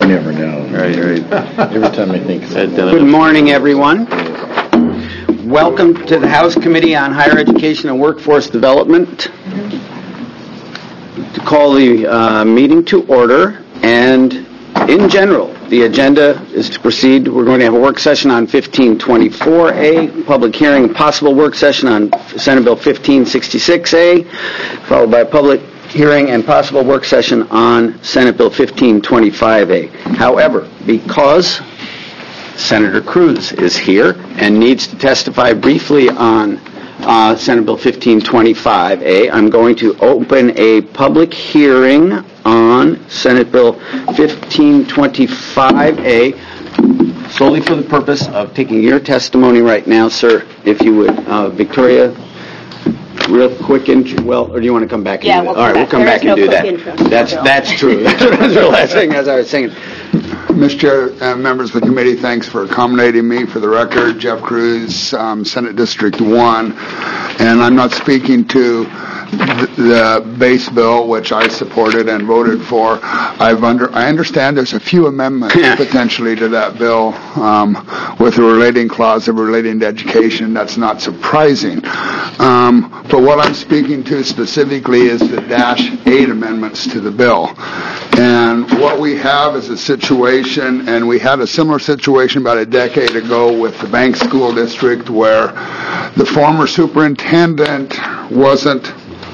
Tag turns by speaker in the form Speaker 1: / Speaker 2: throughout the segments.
Speaker 1: You never know.
Speaker 2: Right.
Speaker 1: Every time I think of it.
Speaker 2: Good morning, everyone. Welcome to the House Committee on Higher Education and Workforce Development. To call the meeting to order, and in general, the agenda is to proceed. We're going to have a work session on 1524A, public hearing, and possible work session on Senate Bill 1566A, followed by a public hearing and possible work session on Senate Bill 1525A. However, because Senator Cruz is here and needs to testify briefly on Senate Bill 1525A, I'm going to open a public hearing on Senate Bill 1525A solely for the purpose of taking your testimony right now, sir, if you would. Victoria, real quick intro. Well, or do you want to come back?
Speaker 3: Yeah,
Speaker 2: and do that?
Speaker 3: we'll
Speaker 2: All right, we'll come back and do that. That's true. That's the last thing as I was saying.
Speaker 4: Mr. Chair, members of the committee, thanks for accommodating me. For the record, Jeff Cruz, Senate District 1, and I'm not speaking to the base bill, which I supported and voted for. I understand there's a few amendments potentially to that bill with a relating clause of relating to education. That's not surprising. But what I'm speaking to specifically is the -8 amendments to the bill. And what we have is a situation, and we had a similar situation about a decade ago with the Banks School District, where the former superintendent wasn't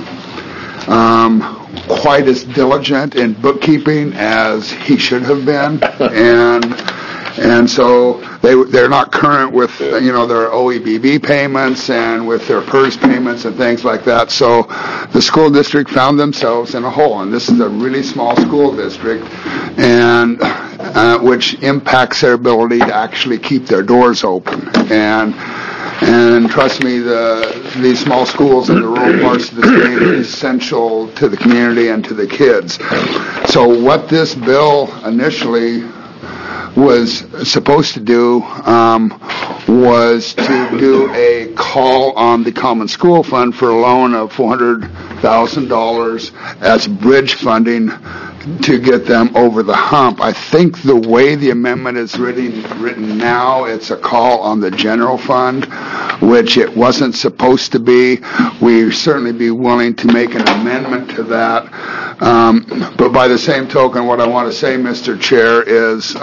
Speaker 4: quite as diligent in bookkeeping as he should have been, and so they're not current with their OEBB payments and with their PERS payments and things like that. So the school district found themselves in a hole, and this is a really small school district, and which impacts their ability to actually keep their doors open. And trust me, these small schools in the rural parts of the state are essential to the community and to the kids. So what this bill initially was supposed to do was to do a call on the Common School Fund for a loan of $400,000 as bridge funding to get them over the hump. I think the way the amendment is written now, it's a call on the general fund, which it wasn't supposed to be. We'd certainly be willing to make an amendment to that. But by the same token, what I want to say, Mr. Chair, is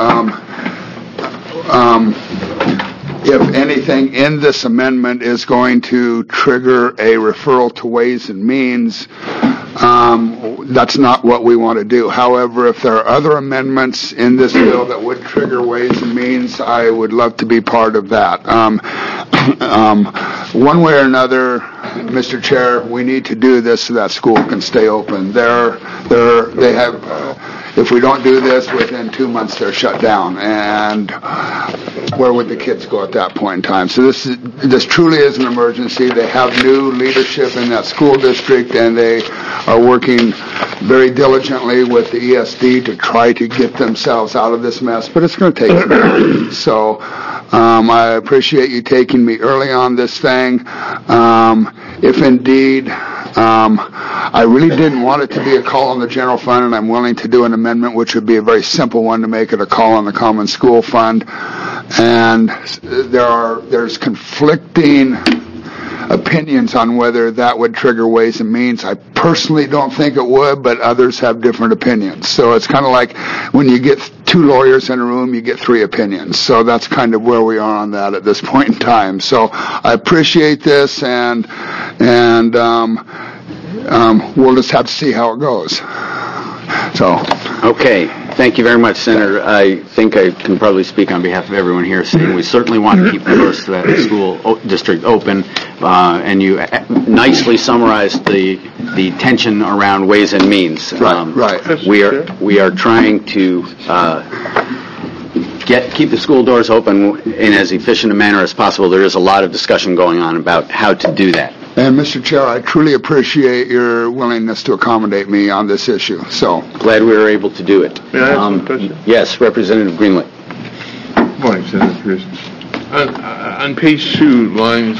Speaker 4: if anything in this amendment is going to trigger a referral to Ways and Means, that's not what we want to do. However, if there are other amendments in this bill that would trigger Ways and Means, I would love to be part of that. One way or another, Mr. Chair, we need to do this so that school can stay open. They have, if we don't do this, within 2 months they're shut down, and where would the kids go at that point in time? So this truly is an emergency. They have new leadership in that school district, and they are working very diligently with the ESD to try to get themselves out of this mess, but it's going to take time. So I appreciate you taking me early on this thing. If indeed I really didn't want it to be a call on the general fund, and I'm willing to do an amendment which would be a very simple one to make it a call on the Common School Fund. And there's conflicting opinions on whether that would trigger Ways and Means. I personally don't think it would, but others have different opinions. So it's kind of like when you get 2 lawyers in a room, you get 3 opinions. So that's kind of where we are on that at this point in time. So I appreciate this, and we'll just have to see how it goes. So.
Speaker 2: Okay. Thank you very much, Senator. I think I can probably speak on behalf of everyone here, saying we certainly want to keep the doors to that school district open, and you maybe summarized the tension around Ways and Means.
Speaker 4: Right.
Speaker 2: We are trying to keep the school doors open in as efficient a manner as possible. There is a lot of discussion going on about how to do that.
Speaker 4: And Mr. Chair, I truly appreciate your willingness to accommodate me on this issue. So
Speaker 2: glad we were able to do it.
Speaker 5: May I ask a question?
Speaker 2: Yes, Representative Greenlee.
Speaker 5: Good morning, Senator Cruz. On page 2, lines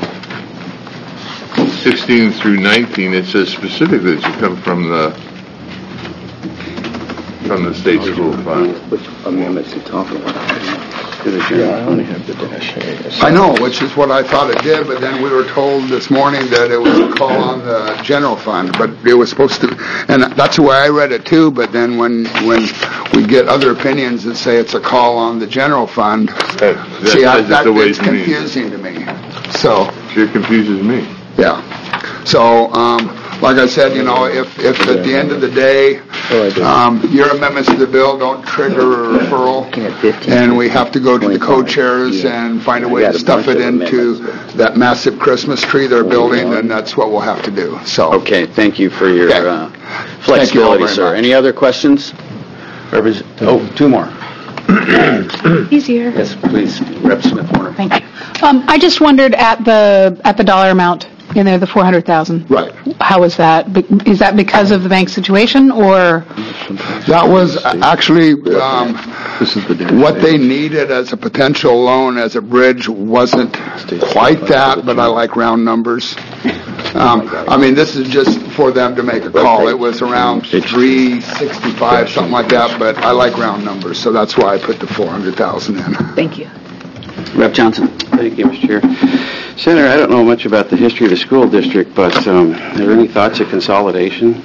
Speaker 5: 16 through 19, it says specifically that you come from the from the state school fund.
Speaker 2: Which amendments to talk about?
Speaker 1: Yeah, I only have the dash A.
Speaker 4: I know, which is what I thought it did, but then we were told this morning that it was a call on the general fund, but it was supposed to, and that's the way I read it too, but then when we get other opinions that say it's a call on the general fund, it's confusing to me. So.
Speaker 5: Sure confuses me.
Speaker 4: Yeah. So, like I said, if at the end of the day, your amendments to the bill don't trigger a referral, and we have to go to the co-chairs and find a way to stuff it into that massive Christmas tree they're building, then that's what we'll have to do. So.
Speaker 2: Okay, thank you for your flexibility, sir. Any other questions? Two more.
Speaker 3: Easier.
Speaker 2: Yes, please, Rep. Smith-Warner.
Speaker 3: Thank you. I just wondered at the dollar amount in there, the $400,000.
Speaker 4: Right.
Speaker 3: How is that? Is that because of the bank situation, or?
Speaker 4: That was actually what they needed as a potential loan as a bridge wasn't quite that, but I like round numbers. This is just for them to make a call. It was around 365, something like that, but I like round numbers, so that's why I put the 400,000 in.
Speaker 3: Thank you.
Speaker 2: Rep. Johnson.
Speaker 6: Thank you, Mr. Chair. Senator, I don't know much about the history of the school district, but are there any thoughts of consolidation?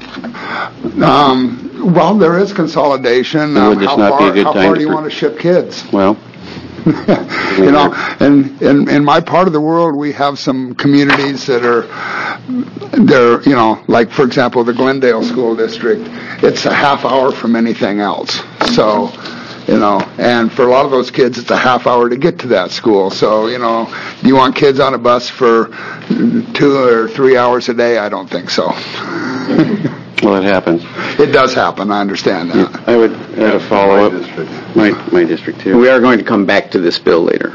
Speaker 4: Well, there is consolidation.
Speaker 6: Would this not be a good
Speaker 4: how
Speaker 6: time
Speaker 4: far do you want to ship kids?
Speaker 6: Well,
Speaker 4: and in my part of the world, we have some communities that like, for example, the Glendale School District, it's a half hour from anything else. So, and for a lot of those kids, it's a half hour to get to that school. So, do you want kids on a bus for 2 or 3 hours a day? I don't think so.
Speaker 6: Well, it happens.
Speaker 4: It does happen. I understand that.
Speaker 6: I would add a follow-up. My district, too.
Speaker 2: We are going to come back to this bill later.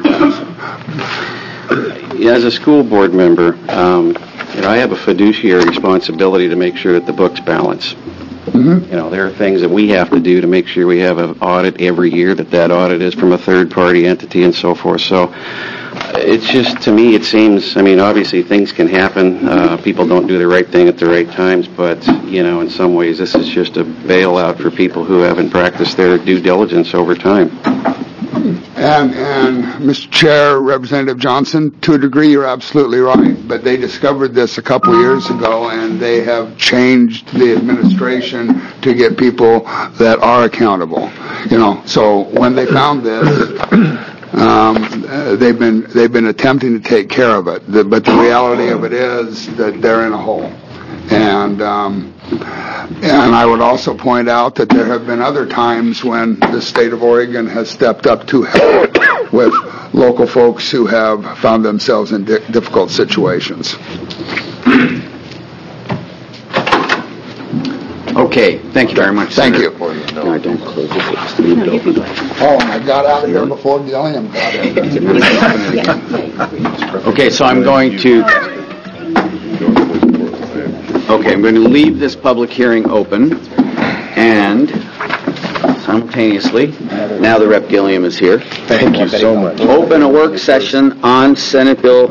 Speaker 6: As a school board member, I have a fiduciary responsibility to make sure that the books balance.
Speaker 4: Mm-hmm.
Speaker 6: There are things that we have to do to make sure we have an audit every year, that audit is from a third-party entity and so forth. So it's just, to me, it seems, obviously things can happen. People don't do the right thing at the right times, but, in some ways this is just a bailout for people who haven't practiced their due diligence over time.
Speaker 4: And Mr. Chair, Representative Johnson, to a degree you're absolutely right, but they discovered this a couple years ago and they have changed the administration to get people that are accountable. So when they found this, they've been attempting to take care of it, but the reality of it is that they're in a hole. And I would also point out that there have been other times when the state of Oregon has stepped up to help with local folks who have found themselves in difficult situations.
Speaker 2: Okay, thank you very much.
Speaker 4: Thank you.
Speaker 2: No, don't close it.
Speaker 4: Oh, and I got out of here before Gilliam got in.
Speaker 2: Okay, so I'm going to leave this public hearing open, and simultaneously, now the Rep. Gilliam is here.
Speaker 1: Thank you so much.
Speaker 2: Open a work session on Senate Bill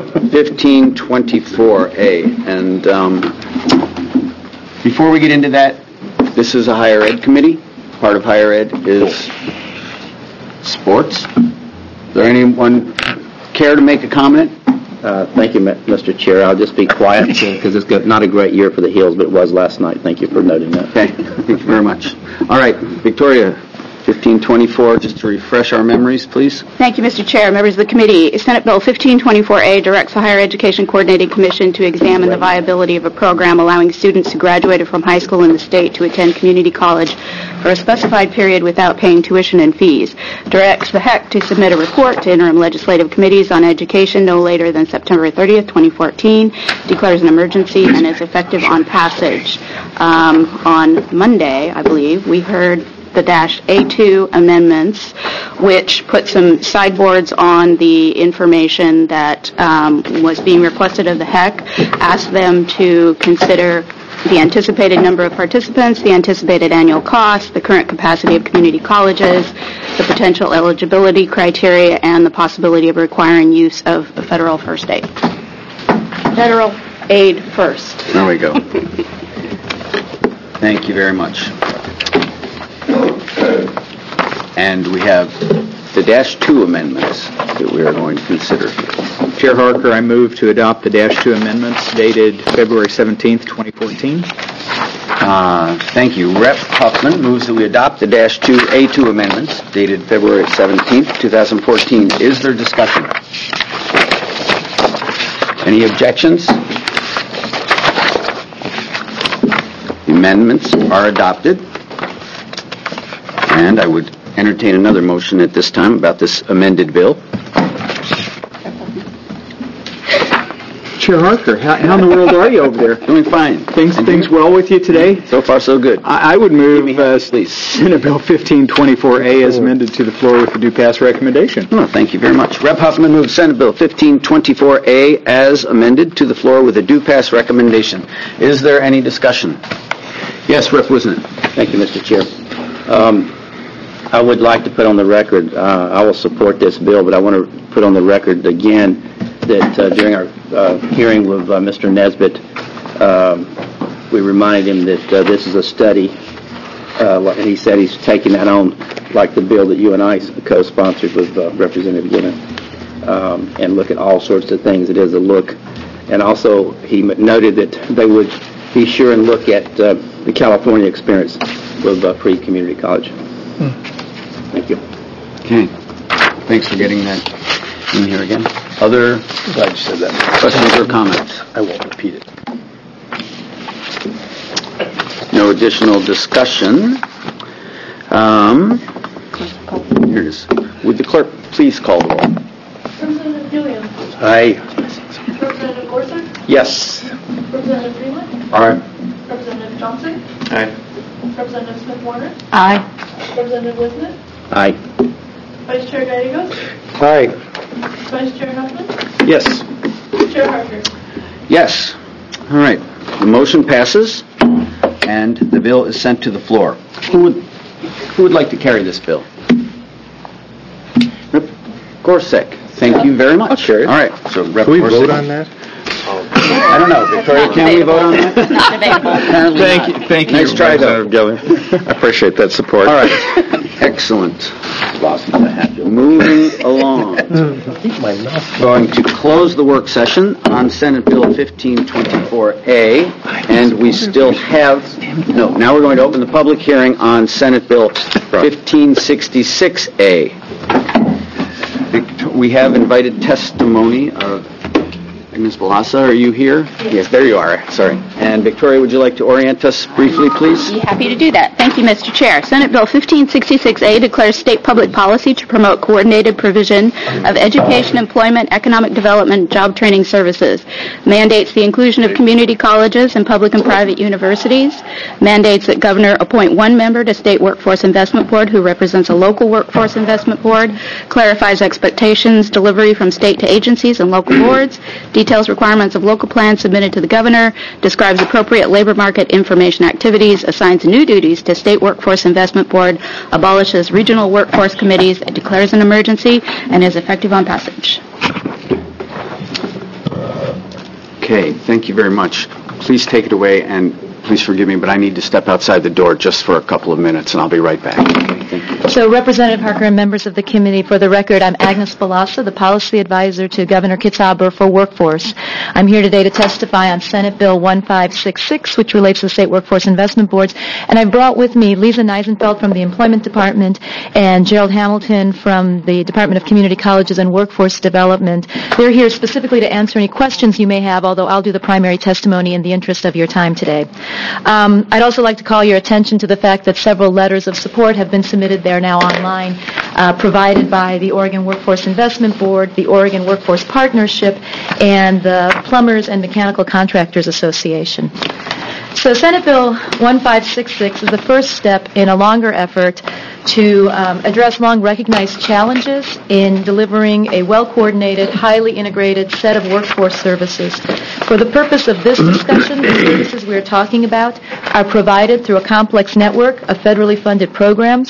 Speaker 2: 1524A. And before we get into that, this is a higher ed committee. Part of higher ed is sports. Is there anyone care to make a comment?
Speaker 1: Thank you, Mr. Chair. I'll just be quiet because it's not a great year for the Heels, but it was last night. Thank you for noting that.
Speaker 2: Okay, thank you very much. All right, Victoria, 1524, just to refresh our memories, please.
Speaker 7: Thank you, Mr. Chair. Members of the committee, Senate Bill 1524A directs the Higher Education Coordinating Commission to examine the viability of a program allowing students who graduated from high school in the state to attend community college for a specified period without paying tuition and fees. Directs the HEC to submit a report to interim legislative committees on education no later than September 30th, 2014, declares an emergency, and is effective on passage. On Monday, I believe, we heard the -A2 amendments, which put some sideboards on the information that was being requested of the HEC, asked them to consider the anticipated number of participants, the anticipated annual cost, the current capacity of community colleges, the potential eligibility criteria, and the possibility of requiring use of federal first aid. Federal aid first.
Speaker 2: There we go. Thank you very much. And we have the -2 amendments that we are going to consider.
Speaker 8: Chair Harker, I move to adopt the -2 amendments dated February 17th, 2014.
Speaker 2: Thank you. Rep. Huffman moves that we adopt the -2A2 amendments dated February 17th, 2014. Is there discussion? Any objections? The amendments are adopted. And I would entertain another motion at this time about this amended bill.
Speaker 8: Chair Harker, how in the world are you over there?
Speaker 2: Doing fine.
Speaker 8: Things well with you today?
Speaker 2: So far, so good.
Speaker 8: I would move
Speaker 2: please.
Speaker 8: Senate Bill 1524A as amended to the floor with the due pass recommendation.
Speaker 2: Oh, thank you very much. Rep. Huffman moves Senate Bill 1524A as amended to the floor with a due pass recommendation. Is there any discussion? Yes, Rep. Wisnant.
Speaker 1: Thank you, Mr. Chair. I would like to put on the record, I will support this bill, but I want to put on the record again that during our hearing with Mr. Nesbitt, we reminded him that this is a study, and he said he's taking that on like the bill that you and I co-sponsored with Representative Guinan, and look at all sorts of things. It is a look. And also, he noted that they would be sure and look at the California experience with pre-community college. Thank you.
Speaker 2: Okay. Thanks for getting that in here again. Other
Speaker 5: Glad you said that.
Speaker 2: questions or comments?
Speaker 5: I won't repeat it.
Speaker 2: No additional discussion. Here it is. Would the clerk please call the roll?
Speaker 9: Representative Gilliam.
Speaker 2: Aye.
Speaker 9: Representative Gorsuch.
Speaker 2: Yes.
Speaker 9: Representative Freeman.
Speaker 2: All right.
Speaker 9: Representative Johnson.
Speaker 5: Aye.
Speaker 9: Representative Smith-Warner.
Speaker 3: Aye.
Speaker 9: Representative Wisnet.
Speaker 1: Aye.
Speaker 9: Vice Chair Gagos.
Speaker 8: Aye.
Speaker 9: Vice Chair Huffman.
Speaker 8: Yes.
Speaker 9: Chair Harker.
Speaker 2: Yes. All right. The motion passes, and the bill is sent to the floor. Who would like to carry this bill? Rep. Gorsuch. Thank you very much.
Speaker 5: I'll carry it.
Speaker 2: All right. So, Rep.
Speaker 5: Can we
Speaker 2: Gorsuch.
Speaker 5: vote on that?
Speaker 2: I don't know. Victoria, can we vote on that?
Speaker 7: Not debatable.
Speaker 2: Apparently not.
Speaker 8: Thank you.
Speaker 2: Nice try, though.
Speaker 5: Representative Gilliam. I appreciate that support.
Speaker 2: All right. Excellent.
Speaker 1: Lost my hat.
Speaker 2: Moving along. Going to close the work session on Senate Bill 1524A, and we still have, now we're going to open the public hearing on Senate Bill 1566A. We have invited testimony of Agnes Balassa. Are you here? Yes, there you are. Sorry. And Victoria, would you like to orient us briefly, please?
Speaker 7: Be happy to do that. Thank you, Mr. Chair. Senate Bill 1566A declares state public policy to promote coordinated provision of education, employment, economic development, job training services. Mandates the inclusion of community colleges and public and private universities. Mandates that governor appoint one member to State Workforce Investment Board who represents a local workforce investment board. Clarifies expectations, delivery from state to agencies and local boards. Details requirements of local plans submitted to the governor, describes appropriate labor market information activities, assigns new duties to State Workforce Investment Board, abolishes regional workforce committees, declares an emergency, and is effective on passage.
Speaker 2: Okay, thank you very much. Please take it away, and please forgive me, but I need to step outside the door just for a couple of minutes, and I'll be right back. Okay, thank you.
Speaker 10: So, Representative Harker and members of the committee, for the record, I'm Agnes Balassa, the policy advisor to Governor Kitzhaber for Workforce. I'm here today to testify on Senate Bill 1566, which relates to the State Workforce Investment Boards. And I brought with me Lisa Neisenfeld from the Employment Department and Gerald Hamilton from the Department of Community Colleges and Workforce Development. They're here specifically to answer any questions you may have, although I'll do the primary testimony in the interest of your time today. I'd also like to call your attention to the fact that several letters of support have been submitted there now online, provided by the Oregon Workforce Investment Board, the Oregon Workforce Partnership, and the Plumbers and Mechanical Contractors Association. So Senate Bill 1566 is the first step in a longer effort to address long-recognized challenges in delivering a well-coordinated, highly integrated set of workforce services. For the purpose of this discussion, the services we are talking about are provided through a complex network of federally funded programs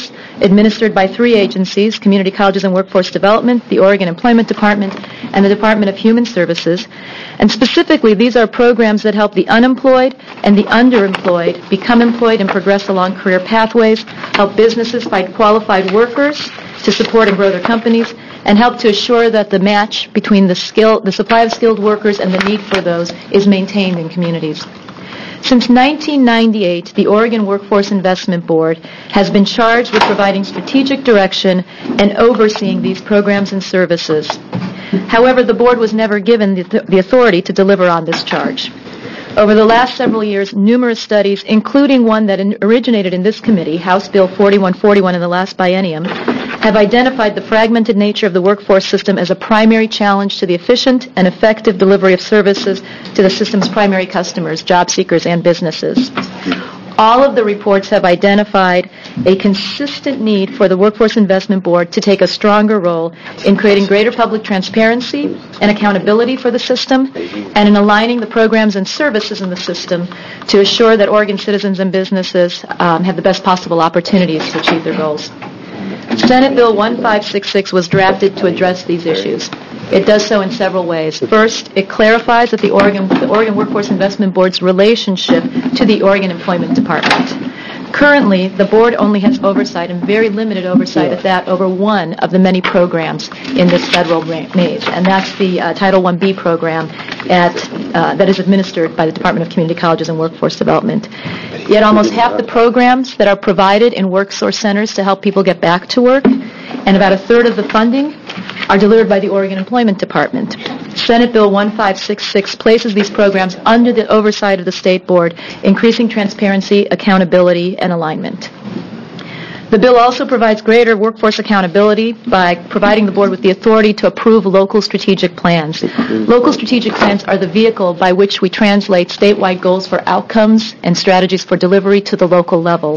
Speaker 10: administered by 3 agencies: Community Colleges and Workforce Development, the Oregon Employment Department, and the Department of Human Services. And specifically, these are programs that help the unemployed and the underemployed become employed and progress along career pathways, help businesses find qualified workers to support and grow their companies, and help to assure that the match between the supply of skilled workers and the need for those is maintained in communities. Since 1998, the Oregon Workforce Investment Board has been charged with providing strategic direction and overseeing these programs and services. However, the board was never given the authority to deliver on this charge. Over the last several years, numerous studies, including one that originated in this committee, House Bill 4141 in the last biennium, have identified the fragmented nature of the workforce system as a primary challenge to the efficient and effective delivery of services to the system's primary customers, job seekers, and businesses. All of the reports have identified a consistent need for the Workforce Investment Board to take a stronger role in creating greater public transparency and accountability for the system, and in aligning the programs and services in the system to assure that Oregon citizens and businesses have the best possible opportunities to achieve their goals. Senate Bill 1566 was drafted to address these issues. It does so in several ways. First, it clarifies that the Oregon Workforce Investment Board's relationship to the Oregon Employment Department. Currently, the board only has oversight, and very limited oversight at that, over one of the many programs in this federal maze, and that's the Title 1B program that is administered by the Department of Community Colleges and Workforce Development. Yet almost half the programs that are provided in work source centers to help people get back to work, and about a third of the funding, are delivered by the Oregon Employment Department. Senate Bill 1566 places these programs under the oversight of the State Board, increasing transparency, accountability, and alignment. The bill also provides greater workforce accountability by providing the board with the authority to approve local strategic plans. Local strategic plans are the vehicle by which we translate statewide goals for outcomes and strategies for delivery to the local level.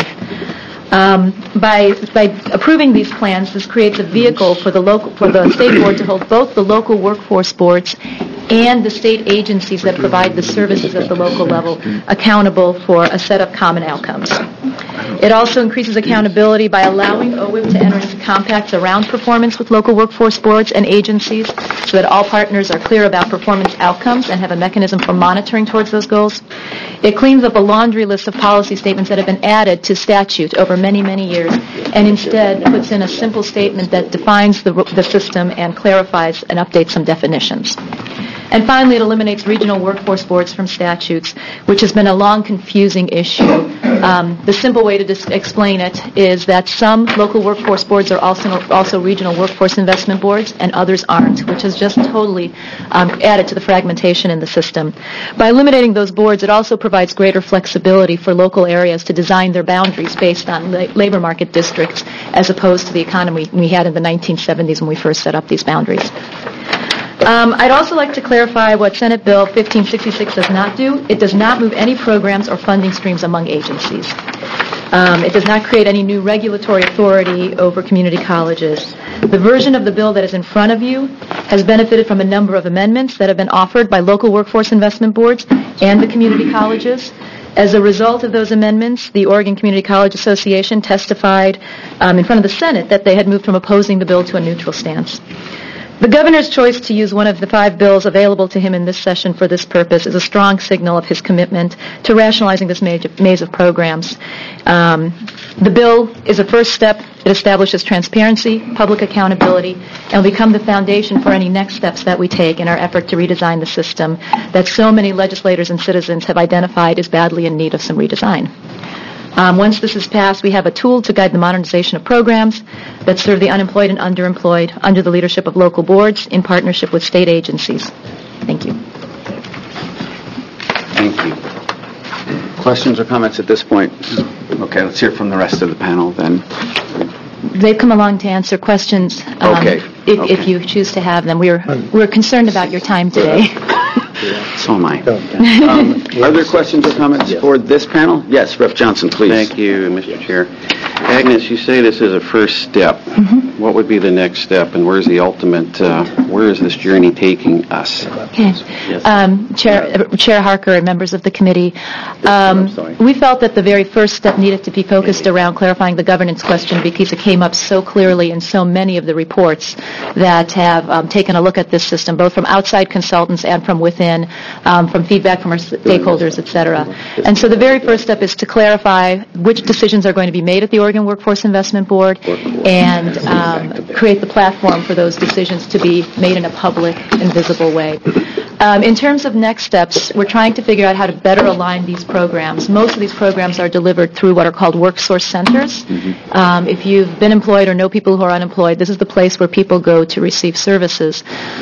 Speaker 10: By approving these plans, this creates a vehicle for the state board to hold both the local workforce boards and the state agencies that provide the services at the local level accountable for a set of common outcomes. It also increases accountability by allowing OWIB to enter into compacts around performance with local workforce boards and agencies so that all partners are clear about performance outcomes and have a mechanism for monitoring towards those goals. It cleans up a laundry list of policy statements that have been added to statute over many, many years, and instead puts in a simple statement that defines the system and clarifies and updates some definitions. And finally, it eliminates regional workforce boards from statutes, which has been a long, confusing issue. The simple way to explain it is that some local workforce boards are also regional workforce investment boards, and others aren't, which has just totally added to the fragmentation in the system. By eliminating those boards, it also provides greater flexibility for local areas to design their boundaries based on labor market districts, as opposed to the economy we had in the 1970s when we first set up these boundaries. I'd also like to clarify what Senate Bill 1566 does not do. It does not move any programs or funding streams among agencies. It does not create any new regulatory authority over community colleges. The version of the bill that is in front of you has benefited from a number of amendments that have been offered by local workforce investment boards and the community colleges. As a result of those amendments, the Oregon Community College Association testified in front of the Senate that they had moved from opposing the bill to a neutral stance. The governor's choice to use one of the 5 bills available to him in this session for this purpose is a strong signal of his commitment to rationalizing this maze of programs. The bill is a first step. It establishes transparency, public accountability, and will become the foundation for any next steps that we take in our effort to redesign the system that so many legislators and citizens have identified as badly in need of some redesign. Once this is passed, we have a tool to guide the modernization of programs that serve the unemployed and underemployed under the leadership of local boards in partnership with state agencies. Thank you.
Speaker 2: Thank you. Questions or comments at this point? Okay, let's hear from the rest of the panel then.
Speaker 10: They've come along to answer questions if you choose to have them. We're concerned about your time today.
Speaker 2: So am I. Are there questions or comments for this panel? Yes, Rep. Johnson, please.
Speaker 6: Thank you, Mr. Chair. Agnes, you say this is a first step.
Speaker 10: Mm-hmm.
Speaker 6: what would be the next step, and where's the ultimate, where is this journey taking us?
Speaker 10: Okay. Chair Harker and members of the committee, we felt that the very first step needed to be focused around clarifying the governance question because it came up so clearly in so many of the reports that have taken a look at this system, both from outside consultants and from within, from feedback from our stakeholders, et cetera. And so the very first step is to clarify which decisions are going to be made at the Oregon Workforce Investment Board and create the platform for those decisions to be made in a public and visible way. In terms of next steps, we're trying to figure out how to better align these programs. Most of these programs are delivered through what are called WorkSource centers. If you've been employed or know people who are unemployed, this is the place where people go to receive services.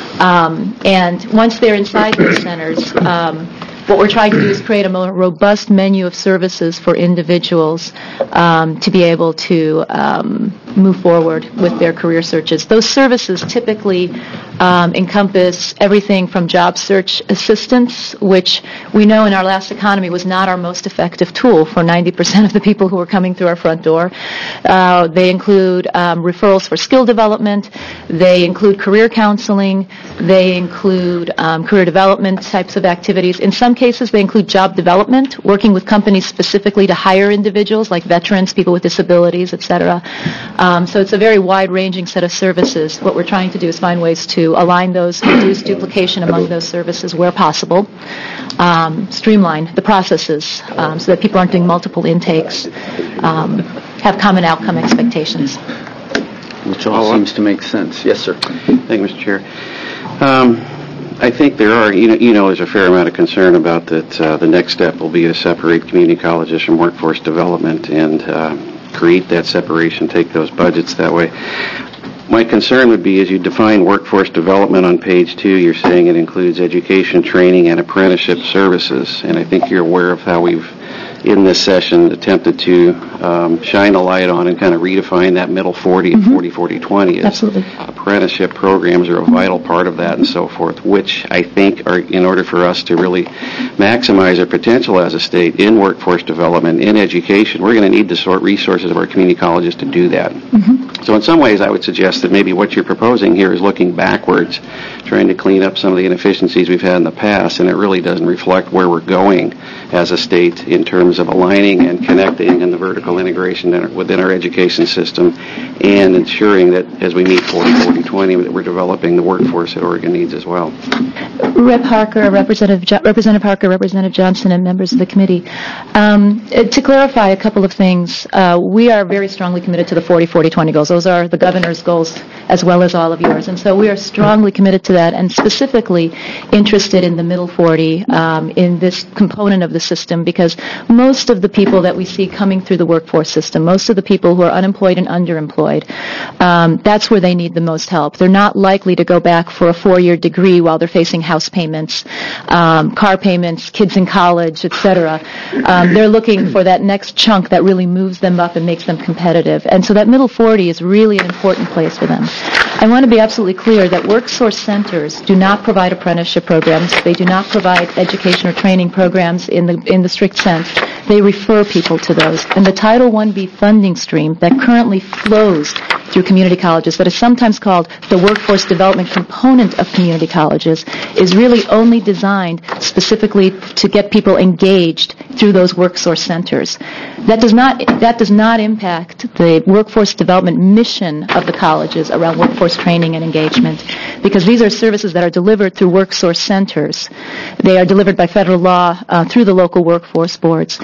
Speaker 10: And once they're inside those centers, what we're trying to do is create a more robust menu of services for individuals to be able to move forward with their career searches. Those services typically encompass everything from job search assistance, which we know in our last economy was not our most effective tool for 90% of the people who were coming through our front door. They include referrals for skill development. They include career counseling. They include career development types of activities. In some cases, they include job development, working with companies specifically to hire individuals like veterans, people with disabilities, et cetera. So it's a very wide-ranging set of services. What we're trying to do is find ways to align those, reduce duplication among those services where possible, streamline the processes so that people aren't doing multiple intakes, have common outcome expectations.
Speaker 2: Which all seems to make sense. Yes, sir.
Speaker 6: Thank you, Mr. Chair. I think there are, there's a fair amount of concern about that the next step will be to separate community colleges from workforce development and create that separation, take those budgets that way. My concern would be as you define workforce development on page 2, you're saying it includes education, training, and apprenticeship services. And I think you're aware of how we've, in this session, attempted to shine a light on and kind of redefine that middle 40 and 40-40-20.
Speaker 10: Absolutely.
Speaker 6: Apprenticeship programs are a vital part of that and so forth, which I think are, in order for us to really maximize our potential as a state in workforce development, in education, we're going to need the resources of our community colleges to do that. So in some ways, I would suggest that maybe what you're proposing here is looking backwards, trying to clean up some of the inefficiencies we've had in the past, and it really doesn't reflect where we're going as a state in terms of aligning and connecting and the vertical integration within our education system and ensuring that as we meet 40-40-20 that we're developing the workforce that Oregon needs as well.
Speaker 10: Rep. Harker, Representative Harker, Representative Johnson, and members of the committee. To clarify a couple of things, we are very strongly committed to the 40-40-20 goals. Those are the governor's goals as well as all of yours. And so we are strongly committed to that and specifically interested in the middle 40 in this component of the system because most of the people that we see coming through the workforce system, most of the people who are unemployed and underemployed, that's where they need the most help. They're not likely to go back for a 4-year degree while they're facing house payments, car payments, kids in college, etc. They're looking for that next chunk that really moves them up and makes them competitive. And so that middle 40 is really an important place for them. I want to be absolutely clear that WorkSource centers do not provide apprenticeship programs. They do not provide education or training programs in the strict sense. They refer people to those. And the Title 1B funding stream that currently flows through community colleges, that is sometimes called the workforce development component of community colleges, is really only designed specifically to get people engaged through those WorkSource centers. That does not impact the workforce development mission of the colleges around workforce training and engagement, because these are services that are delivered through WorkSource centers. They are delivered by federal law through the local workforce boards.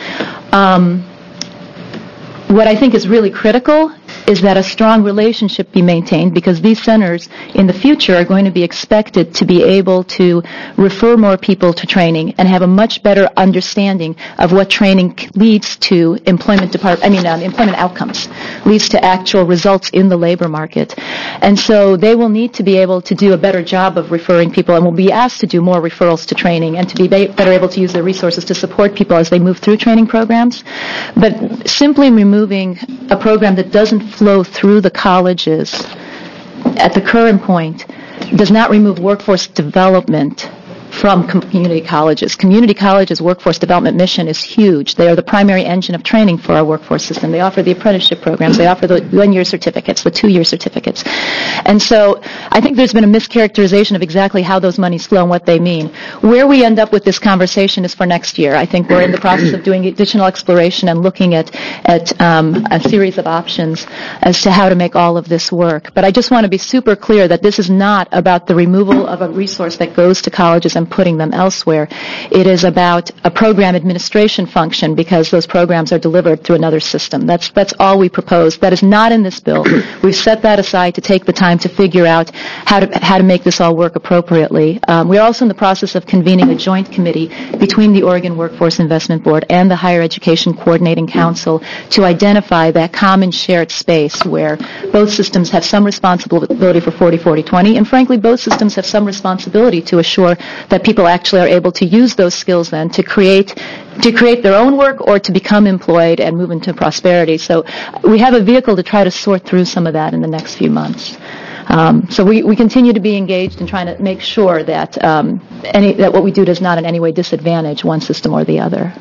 Speaker 10: What I think is really critical is that a strong relationship be maintained because these centers in the future are going to be expected to be able to refer more people to training and have a much better understanding of what training leads to employment outcomes, leads to actual results in the labor market. And so they will need to be able to do a better job of referring people and will be asked to do more referrals to training and to be better able to use their resources to support people as they move through training programs. But simply removing a program that doesn't flow through the colleges at the current point does not remove workforce development from community colleges. Community colleges' workforce development mission is huge. They are the primary engine of training for our workforce system. They offer the apprenticeship programs. They offer the 1-year certificates, the 2-year certificates. And so I think there's been a mischaracterization of exactly how those monies flow and what they mean. Where we end up with this conversation is for next year. I think we're in the process of doing additional exploration and looking at a series of options as to how to make all of this work. But I just want to be super clear that this is not about the removal of a resource that goes to colleges and putting them elsewhere. It is about a program administration function because those programs are delivered through another system. That's all we propose. That is not in this bill. We've set that aside to take the time to figure out how to make this all work appropriately. We're also in the process of convening a joint committee between the Oregon Workforce Investment Board and the Higher Education Coordinating Council to identify that common shared space where both systems have some responsibility for 40-40-20, and frankly, both systems have some responsibility to assure that people actually are able to use those skills then to create their own work or to become employed and move into prosperity. So we have a vehicle to try to sort through some of that in the next few months. So we continue to be engaged in trying to make sure that that what we do does not in any way disadvantage one system or the other.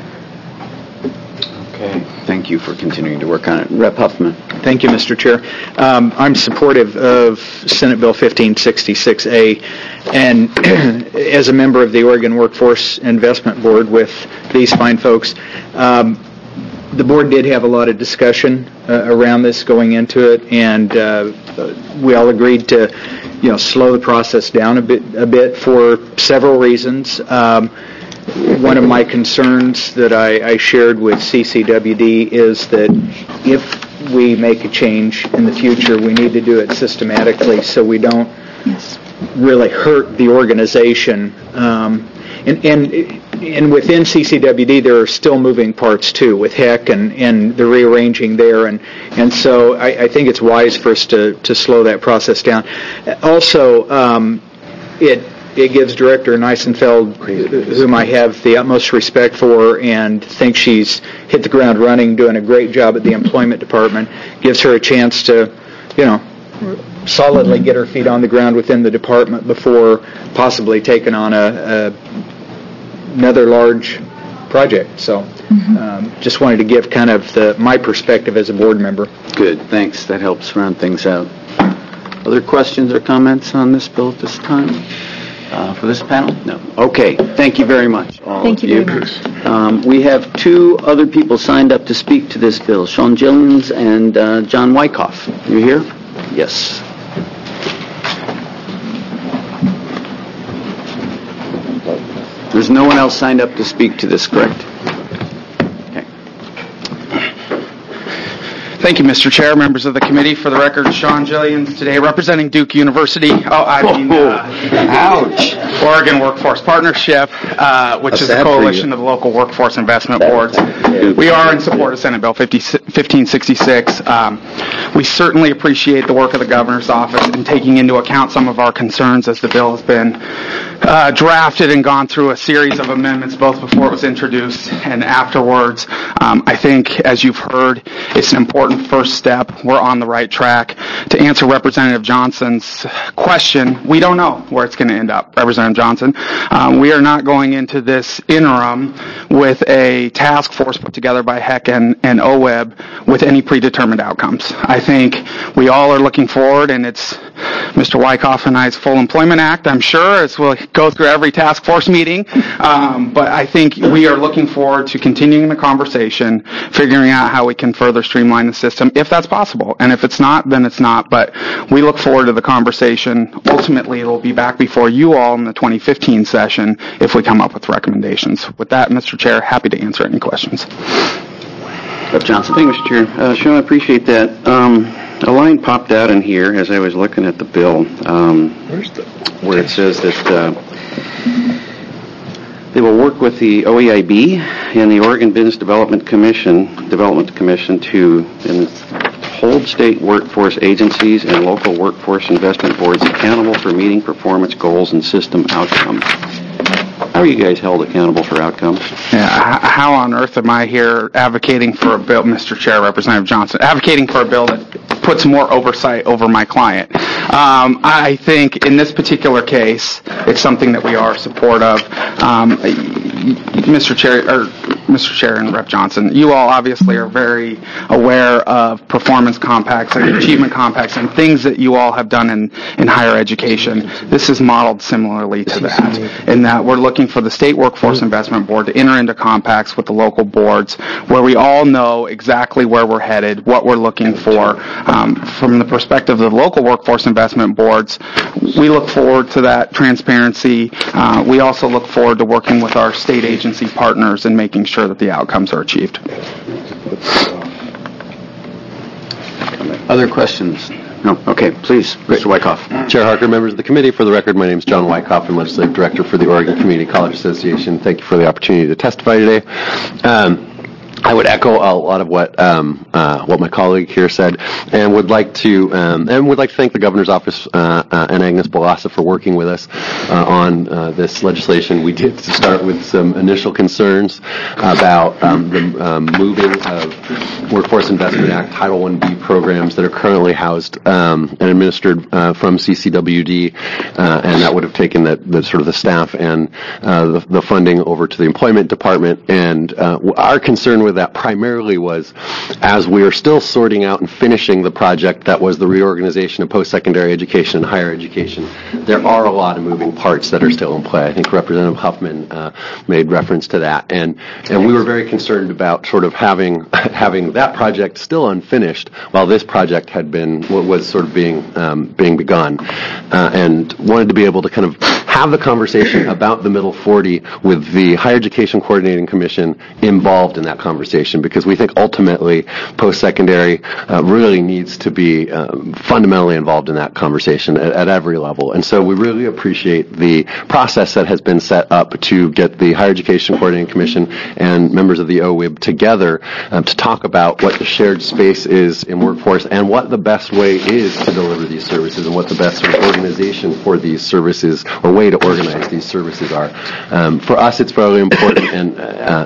Speaker 2: Okay. Thank you for continuing to work on it. Rep. Huffman.
Speaker 8: Thank you, Mr. Chair. I'm supportive of Senate Bill 1566A, and as a member of the Oregon Workforce Investment Board with these fine folks, the board did have a lot of discussion around this going into it, and we all agreed to, slow the process down a bit for several reasons. One of my concerns that I shared with CCWD is that if we make a change in the future, we need to do it systematically so we don't really hurt the organization. And within CCWD, there are still moving parts too, with HEC and the rearranging there, and so I think it's wise for us to slow that process down. Also, it gives Director Nissenfeld, whom I have the utmost respect for and think she's hit the ground running, doing a great job at the Employment Department, gives her a chance to, solidly get her feet on the ground within the department before possibly taking on another large project. So just wanted to give kind of my perspective as a board member.
Speaker 2: Good, thanks. That helps round things out. Other questions or comments on this bill at this time? For this panel? No. Okay, thank you very much.
Speaker 10: Thank you very much.
Speaker 2: We have 2 other people signed up to speak to this bill, Sean Gillians and John Wyckoff. You here? Yes. There's no one else signed up to speak to this, correct? Okay.
Speaker 11: Thank you, Mr. Chair, members of the committee. For the record, Sean Gillians today representing Duke University.
Speaker 2: Ouch.
Speaker 11: Oregon Workforce Partnership, which is a coalition of the local workforce investment boards. We are in support of Senate Bill 1566. We certainly appreciate the work of the governor's office in taking into account some of our concerns as the bill has been drafted and gone through a series of amendments both before it was introduced and afterwards. I think, as you've heard, it's an important first step. We're on the right track. To answer Representative Johnson's question, we don't know where it's going to end up, Representative Johnson. We are not going into this interim with a task force put together by HEC and OWEB with any predetermined outcomes. I think we all are looking forward, and it's Mr. Wyckoff and I's Full Employment Act, I'm sure, as we'll go through every task force meeting. But I think we are looking forward to continuing the conversation, figuring out how we can further streamline the system, if that's possible. And if it's not, then it's not. But we look forward to the conversation. Ultimately, it will be back before you all in the 2015 session if we come up with recommendations. With that, Mr. Chair, happy to answer any questions.
Speaker 2: Rep. Johnson.
Speaker 6: Thank you, Mr. Chair. Sean, I appreciate that. A line popped out in here as I was looking at the bill where it says that they will work with the OEIB and the Oregon Business Development Commission to hold state workforce agencies and local workforce investment boards accountable for meeting performance goals and system outcomes. How are you guys held accountable for outcomes?
Speaker 11: Yeah, how on earth am I here advocating for a bill, Mr. Chair, Representative Johnson, advocating for a bill that puts more oversight over my client? I think in this particular case, it's something that we are supportive of. Mr. Chair and Rep. Johnson, you all obviously are very aware of performance compacts and achievement compacts and things that you all have done in higher education. This is modeled similarly to that, in that we're looking for the State Workforce Investment Board to enter into compacts with the local boards where we all know exactly where we're headed, what we're looking for. From the perspective of the local workforce investment boards, we look forward to that transparency. We also look forward to working with our state agency partners and making sure that the outcomes are achieved.
Speaker 2: Other questions? No? Okay, please, Mr. Wyckoff.
Speaker 12: Chair Harker, members of the committee, for the record, my name is John Wyckoff. I'm Legislative Director for the Oregon Community College Association. Thank you for the opportunity to testify today. I would echo a lot of what my colleague here said, and would like to thank the Governor's Office and Agnes Balassa for working with us on this legislation. We did start with some initial concerns about the moving of Workforce Investment Act Title I-B programs that are currently housed and administered from CCWD, and that would have taken the sort of the staff and the funding over to the Employment Department. And our concern with that primarily was, as we are still sorting out and finishing the project that was the reorganization of post-secondary education and higher education, there are a lot of moving parts that are still in play. I think Representative Huffman made reference to that, and we were very concerned about sort of having that project still unfinished while this project was sort of being begun, and wanted to be able to kind of have the conversation about the middle 40 with the Higher Education Coordinating Commission involved in that conversation, because we think ultimately post-secondary really needs to be fundamentally involved in that conversation at every level. And so we really appreciate the process that has been set up to get the Higher Education Coordinating Commission and members of the OWIB together to talk about what the shared space is in workforce and what the best way is to deliver these services and what the best sort of organization for these services or way to organize these services are. For us, it's fairly important and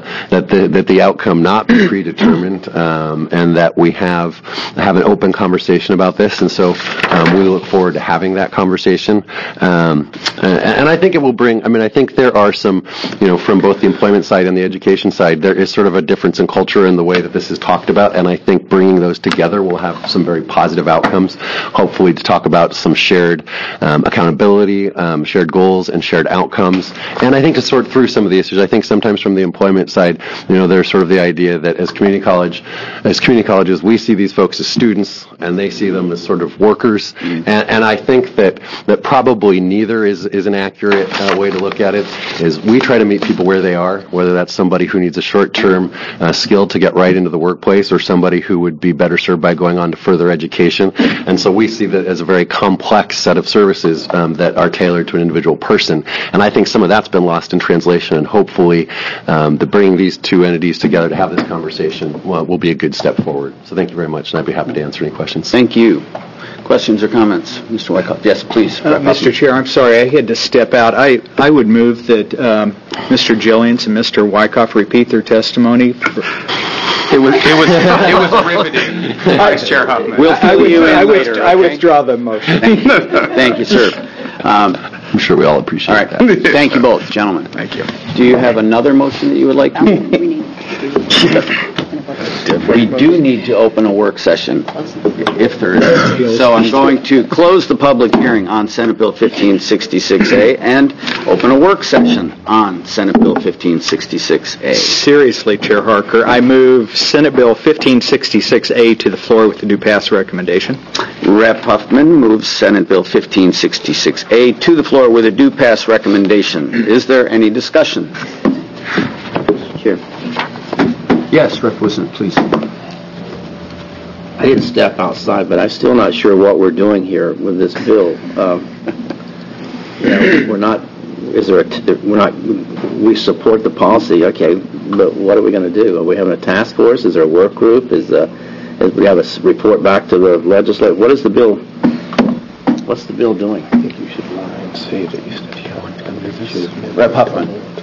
Speaker 12: that the outcome not be predetermined, and that we have an open conversation about this. And so we look forward to having that conversation. And I think it will bring, I think there are some, from both the employment side and the education side, there is sort of a difference in culture in the way that this is talked about, and I think bringing those together will have some very positive outcomes, hopefully to talk about some shared accountability, shared goals, and shared outcomes. And I think to sort through some of the issues, I think sometimes from the employment side, there's sort of the idea that as community colleges, we see these folks as students, and they see them as sort of workers. And I think that probably neither is an accurate way to look at it. Is we try to meet people where they are, whether that's somebody who needs a short-term skill to get right into the workplace, or somebody who would be better served by going on to further education. And so we see that as a very complex set of services that are tailored to an individual person. And I think some of that's been lost in translation, and hopefully bringing these two entities together to have this conversation will be a good step forward. So thank you very much, and I'd be happy to answer any questions.
Speaker 2: Thank you. Questions or comments? Mr. Wyckoff. Yes, please.
Speaker 8: Mr. Chair, I'm sorry, I had to step out. I would move that Mr. Jillians and Mr. Wyckoff repeat their testimony.
Speaker 11: It was riveting, Vice Chair Huffman.
Speaker 8: We'll fill you in later. I withdraw the motion.
Speaker 2: Thank you, sir.
Speaker 12: I'm sure we all appreciate
Speaker 2: that. Thank you both, gentlemen.
Speaker 11: Thank you.
Speaker 2: Do you have another motion that you would like to make? We do need to open a work session, if there is. So I'm going to close the public hearing on Senate Bill 1566A and open a work session on Senate Bill 1566A.
Speaker 8: Seriously, Chair Harker, I move Senate Bill 1566A to the floor with the due pass recommendation.
Speaker 2: Rep. Huffman moves Senate Bill 1566A to the floor with a due pass recommendation. Is there any discussion? Here. Yes, Rep. Wisnot, please.
Speaker 1: I didn't step outside, but I'm still not sure what we're doing here with this bill. We support the policy, okay, but what are we going to do? Are we having a task force? Is there a work group? Is we have a report back to the legislature? What's the bill doing? I think you should lie and say that you study.
Speaker 2: Rep. Huffman.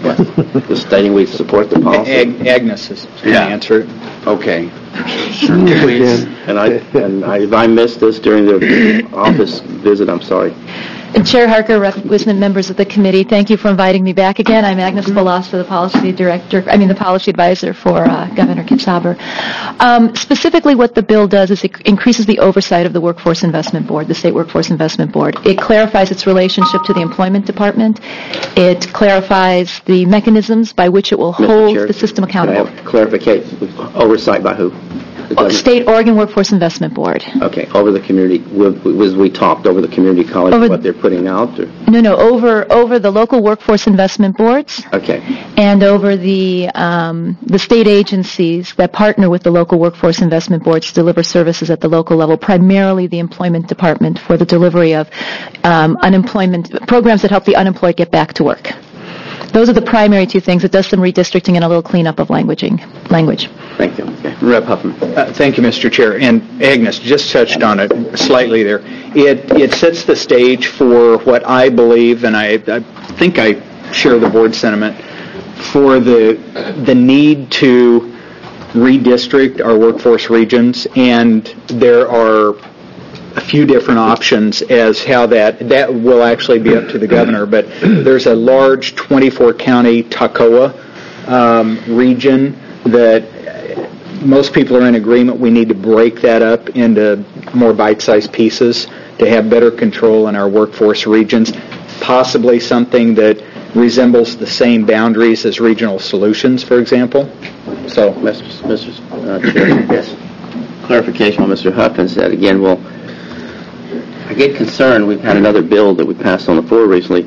Speaker 1: Just stating we support the policy.
Speaker 8: Agnes is going to
Speaker 2: Yeah.
Speaker 8: answer it.
Speaker 2: Okay.
Speaker 1: Please. And if I missed this during the office visit, I'm sorry.
Speaker 10: Chair Harker, Rep. Wisnet, members of the committee, thank you for inviting me back again. I'm Agnes Balassa, the policy advisor for Governor Kitzhaber. Specifically, what the bill does is it increases the oversight of the Workforce Investment Board, the State Workforce Investment Board. It clarifies its relationship to the Employment Department. It clarifies the mechanisms by which it will hold the system accountable.
Speaker 1: Can I have clarification? Oversight by who?
Speaker 10: State Oregon Workforce Investment Board.
Speaker 1: Okay, over the community, we talked over the community college, what they're putting out? Or?
Speaker 10: No, over the local workforce investment boards.
Speaker 1: Okay.
Speaker 10: And over the state agencies that partner with the local workforce investment boards to deliver services at the local level, primarily the Employment Department for the delivery of unemployment programs that help the unemployed get back to work. Those are the primary two things. It does some redistricting and a little cleanup of language.
Speaker 1: Thank you. Okay.
Speaker 2: Rep. Huffman.
Speaker 8: Thank you, Mr. Chair. And Agnes just touched on it slightly there. It sets the stage for what I believe, and I think I share the board sentiment, for the need to redistrict our workforce regions, and there are a few different options as how that will actually be up to the governor, but there's a large 24-county TACOA region that most people are in agreement we need to break that up into more bite-sized pieces to have better control in our workforce regions, possibly something that resembles the same boundaries as regional solutions, for example. So,
Speaker 1: Mr. Chair, yes. Clarification on Mr. Huffman said again, well, I get concerned. We've had another bill that we passed on the floor recently.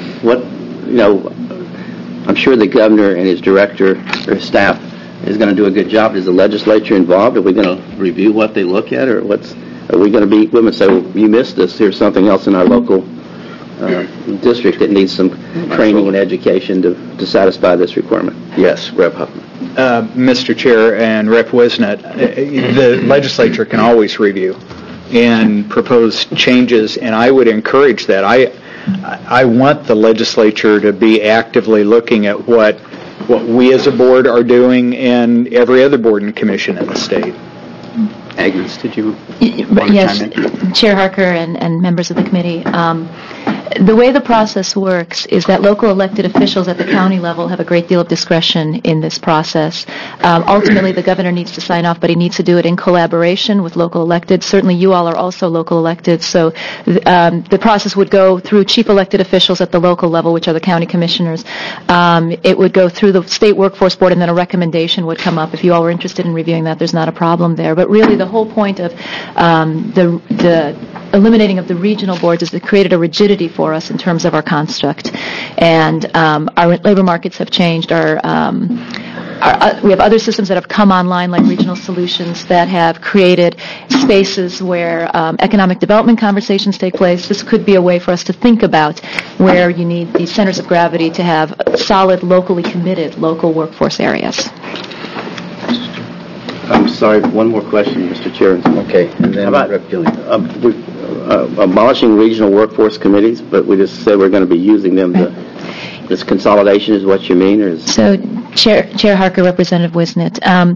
Speaker 1: I'm sure the governor and his director or his staff is going to do a good job. Is the legislature involved? Are we going to review what they look at, or are we going to be women say, well, you missed this, here's something else in our local district that needs some training and education to satisfy this requirement?
Speaker 2: Yes, Rep. Huffman.
Speaker 8: Mr. Chair and Rep. Wisnet, the legislature can always review and propose changes, and I would encourage that. I want the legislature to be actively looking at what we as a board are doing and every other board and commission in the state.
Speaker 2: Agnes, did you
Speaker 10: Yes, Chair Harker and members of the committee. The way the process works is that local elected officials at the county level have a great deal of discretion in this process. Ultimately, the governor needs to sign off, but he needs to do it in collaboration with local elected. Certainly, you all are also local elected, so the process would go through chief elected officials at the local level, which are the county commissioners. It would go through the state workforce board, and then a recommendation would come up. If you all were interested in reviewing that, there's not a problem there. But really, the whole point of the eliminating of the regional boards is it created a rigidity for us in terms of our construct. And our labor markets have changed. We have other systems that have come online, like Regional Solutions, that have created spaces where economic development conversations take place. This could be a way for us to think about where you need these centers of gravity to have solid, locally committed local workforce areas.
Speaker 1: I'm sorry, one more question, Mr. Chair.
Speaker 2: Okay, and then
Speaker 1: Rep. Gilliam. Abolishing regional workforce committees, but we just said we're going to be using them. This consolidation is what you mean? Or is...
Speaker 10: So, Chair Harker, Representative Wisnet,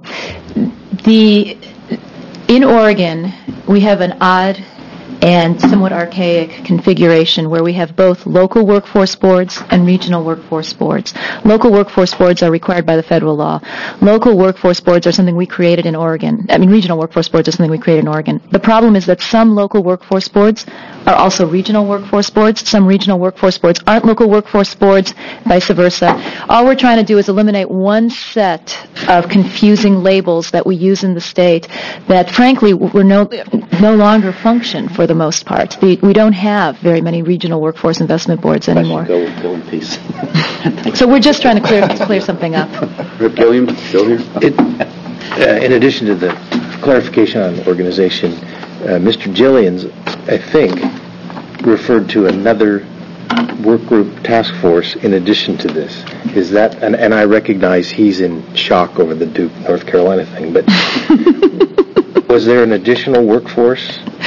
Speaker 10: in Oregon, we have an odd and somewhat archaic configuration where we have both local workforce boards and regional workforce boards. Local workforce boards are required by the federal law. Local workforce boards are something we created in Oregon. Regional workforce boards are something we created in Oregon. The problem is that some local workforce boards are also regional workforce boards. Some regional workforce boards aren't local workforce boards, vice versa. All we're trying to do is eliminate one set of confusing labels that we use in the state that, frankly, we're no longer function for the most part. We don't have very many regional workforce investment boards anymore.
Speaker 1: Go in peace.
Speaker 10: So we're just trying to clear something up.
Speaker 2: Rep. Gilliam, still here?
Speaker 13: In addition to the clarification on organization, Mr. Jillians, I think, referred to another work group task force in addition to this. Is that, and I recognize he's in shock over the Duke, North Carolina thing, but was there an additional workforce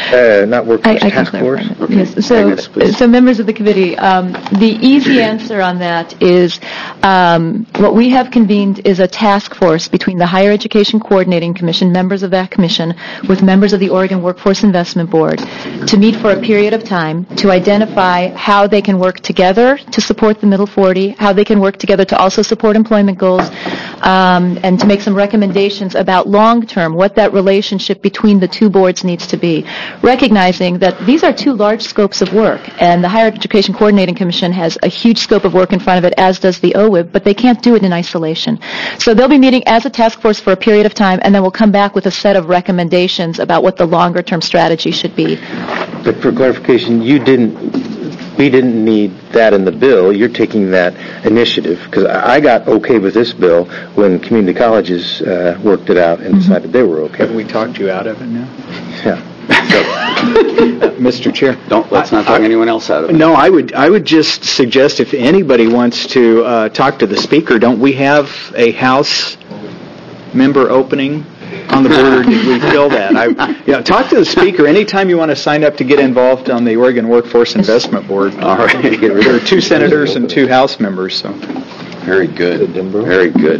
Speaker 13: Not workforce
Speaker 10: I can
Speaker 13: task force?
Speaker 10: clarify that. Yes.
Speaker 2: Agnes, please.
Speaker 10: So members of the committee, the easy answer on that is what we have convened is a task force between the Higher Education Coordinating Commission, members of that commission, with members of the Oregon Workforce Investment Board to meet for a period of time to identify how they can work together to support the middle 40, how they can work together to also support employment goals, and to make some recommendations about long-term, what that relationship between the two boards needs to be, recognizing that these are two large scopes of work, and the Higher Education Coordinating Commission has a huge scope of work in front of it, as does the OWIB, but they can't do it in isolation. So they'll be meeting as a task force for a period of time, and then we'll come back with a set of recommendations about what the longer-term strategy should be.
Speaker 13: But for clarification, we didn't need that in the bill. You're taking that initiative, because I got okay with this bill when community colleges worked it out and decided they were okay.
Speaker 8: Have we talked you out of it now?
Speaker 13: Yeah.
Speaker 8: Mr. Chair.
Speaker 2: Let's not talk anyone else out of it.
Speaker 8: No, I would just suggest if anybody wants to talk to the speaker, don't we have a House member opening on the board, or did we fill that? Talk to the speaker anytime you want to sign up to get involved on the Oregon Workforce Investment Board.
Speaker 2: All right.
Speaker 8: There are 2 senators and 2 House members. So.
Speaker 2: Very good. Very good.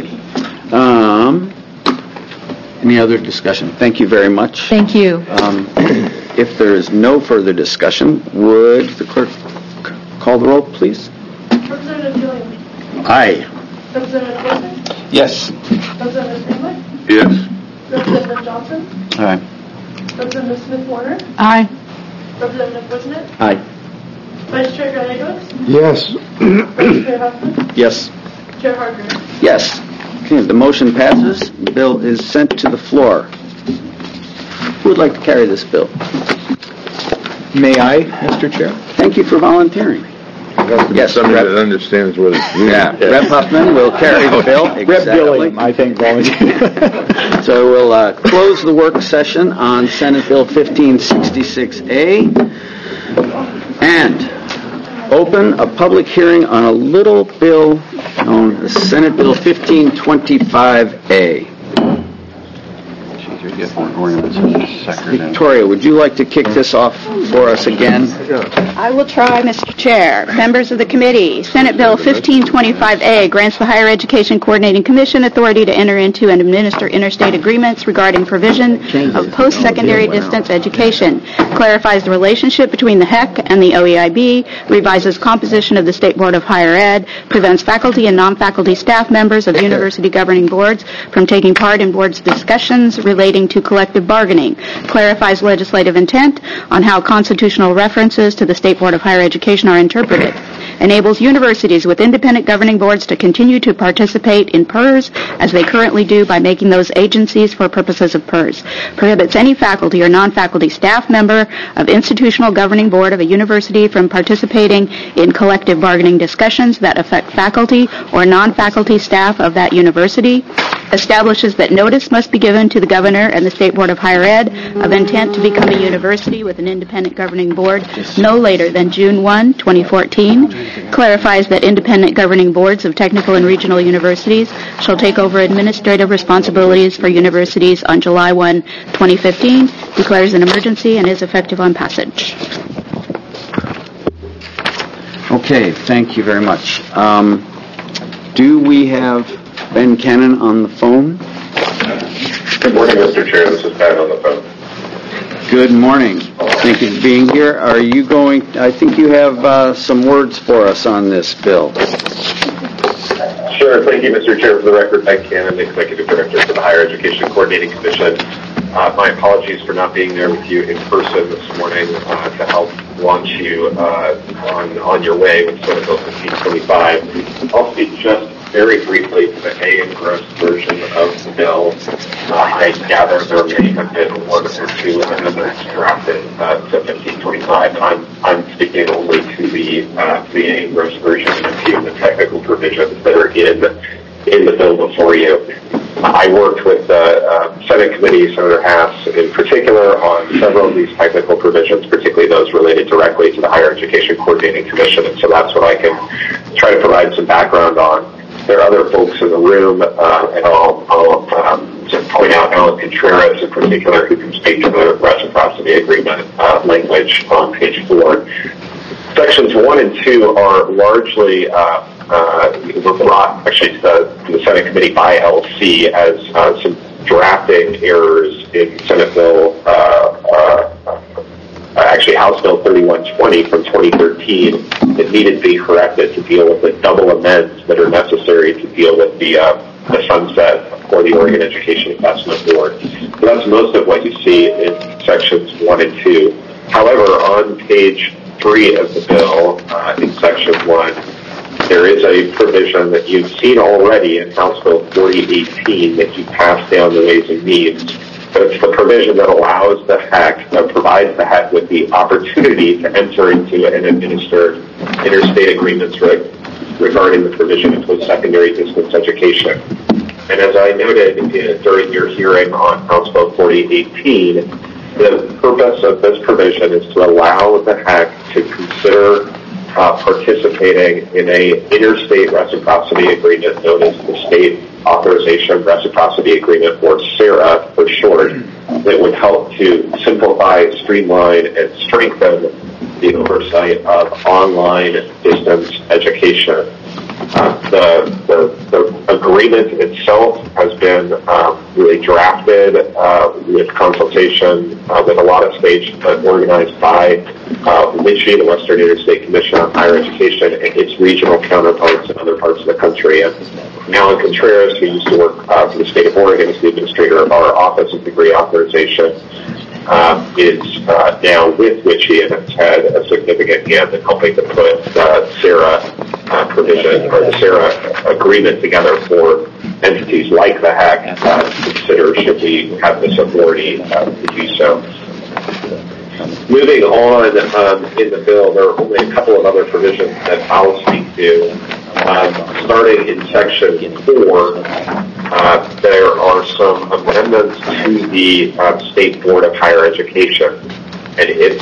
Speaker 2: Any other discussion? Thank you very much.
Speaker 10: Thank you.
Speaker 2: If there is no further discussion, would the clerk call the roll, please?
Speaker 9: Representative Gilliam.
Speaker 2: Aye.
Speaker 9: Representative Wilson.
Speaker 2: Yes.
Speaker 9: Representative Stanley.
Speaker 5: Yes.
Speaker 9: Representative Johnson.
Speaker 2: Aye.
Speaker 9: Representative Smith Warner.
Speaker 3: Aye.
Speaker 9: Representative Wisnett.
Speaker 2: Aye.
Speaker 9: Vice Chair Gallegos.
Speaker 4: Yes.
Speaker 9: Vice Chair Huffman.
Speaker 8: Yes.
Speaker 9: Chair Harker.
Speaker 2: Yes. Okay, the motion passes. The bill is sent to the floor. Who would like to carry this bill?
Speaker 8: May I, Mr. Chair?
Speaker 2: Thank you for volunteering. Yes,
Speaker 5: Somebody
Speaker 2: Rep.
Speaker 5: that understands what it's doing.
Speaker 2: Yeah, Rep. Huffman will carry the bill.
Speaker 8: Rep. Gilliam, I think, volunteered.
Speaker 2: So we'll close the work session on Senate Bill 1566A and open a public hearing on a little bill known as Senate Bill 1525A. Victoria, would you like to kick this off for us again?
Speaker 7: I will try, Mr. Chair. Members of the committee, Senate Bill 1525A grants the Higher Education Coordinating Commission authority to enter into and administer interstate agreements regarding provision of post-secondary distance education, clarifies the relationship between the HEC and the OEIB, revises composition of the State Board of Higher Ed, prevents faculty and non-faculty staff members of university governing boards from taking part in boards' discussions relating to collective bargaining, clarifies legislative intent on how constitutional references to the State Board of Higher Education are interpreted, enables universities with independent governing boards to continue to participate in PERS as they currently do by making those agencies for purposes of PERS, prohibits any faculty or non-faculty staff member of institutional governing board of a university from participating in collective bargaining discussions that affect faculty or non-faculty staff of that university, establishes that notice must be given to the governor and the State Board of Higher Ed of intent to become a university with an independent governing board no later than June 1, 2014, clarifies that independent governing boards of technical and regional universities shall take over administrative responsibilities for universities on July 1, 2015, declares an emergency, and is effective on passage.
Speaker 2: Okay, thank you very much. Do we have Ben Cannon on the phone?
Speaker 14: Good morning, Mr. Chair. This is Ben on the phone.
Speaker 2: Good morning. Thank you for being here. Are you I think you have some words for us on this bill.
Speaker 14: Sure. Thank you, Mr. Chair. For the record, Ben Cannon, Executive Director for the Higher Education Coordinating Commission. My apologies for not being there with you in person this morning to help launch you on your way with Senate Bill 1525. I'll speak just very briefly to the A engrossed version of the bill. I gather there may have been one or two amendments drafted to 1525. I'm speaking only to the A engrossed version and a few of the technical provisions that are in the bill before you. I worked with the Senate Committee, Senator Hass in particular, on several of these technical provisions, particularly those related directly to the Higher Education Coordinating Commission, and so that's what I can try to provide some background on. There are other folks in the room, and I'll just point out Alan Contreras in particular, who can speak to the reciprocity agreement language on page 4. Sections 1 and 2 are largely were brought actually to the Senate committee by LC as some drafting errors in Senate Bill, actually House Bill 3120 from 2013 that needed to be corrected to deal with the double amends that are necessary to deal with the sunset for the Oregon Education Investment Board. So that's most of what you see in sections 1 and 2. However, on page 3 of the bill, in section 1, there is a provision that you've seen already in House Bill 4018 that you passed down the Ways and Means, but it's the provision that allows the HEC, provides the HEC with the opportunity to enter into and administer interstate agreements regarding the provision of post-secondary distance education. And as I noted during your hearing on House Bill 4018, the purpose of this provision is to allow the HEC to consider participating in a interstate reciprocity agreement known as the State Authorization Reciprocity Agreement, or SARA for short, that would help to simplify, streamline, and strengthen the oversight of online distance education. The agreement itself has been really drafted with consultation with a lot of states, organized by WICHE, the Western Interstate Commission on Higher Education, and its regional counterparts in other parts of the country. And Alan Contreras, who used to work for the state of Oregon as the administrator of our Office of Degree Authorization, is now with WICHE and has had a significant hand in helping to put the SARA provision or the SARA agreement together for entities like the HEC to consider should we have this authority to do so. Moving on in the bill, there are only a couple of other provisions that I'll speak to. Starting in section 4, there are some amendments to the State Board of Higher Education and its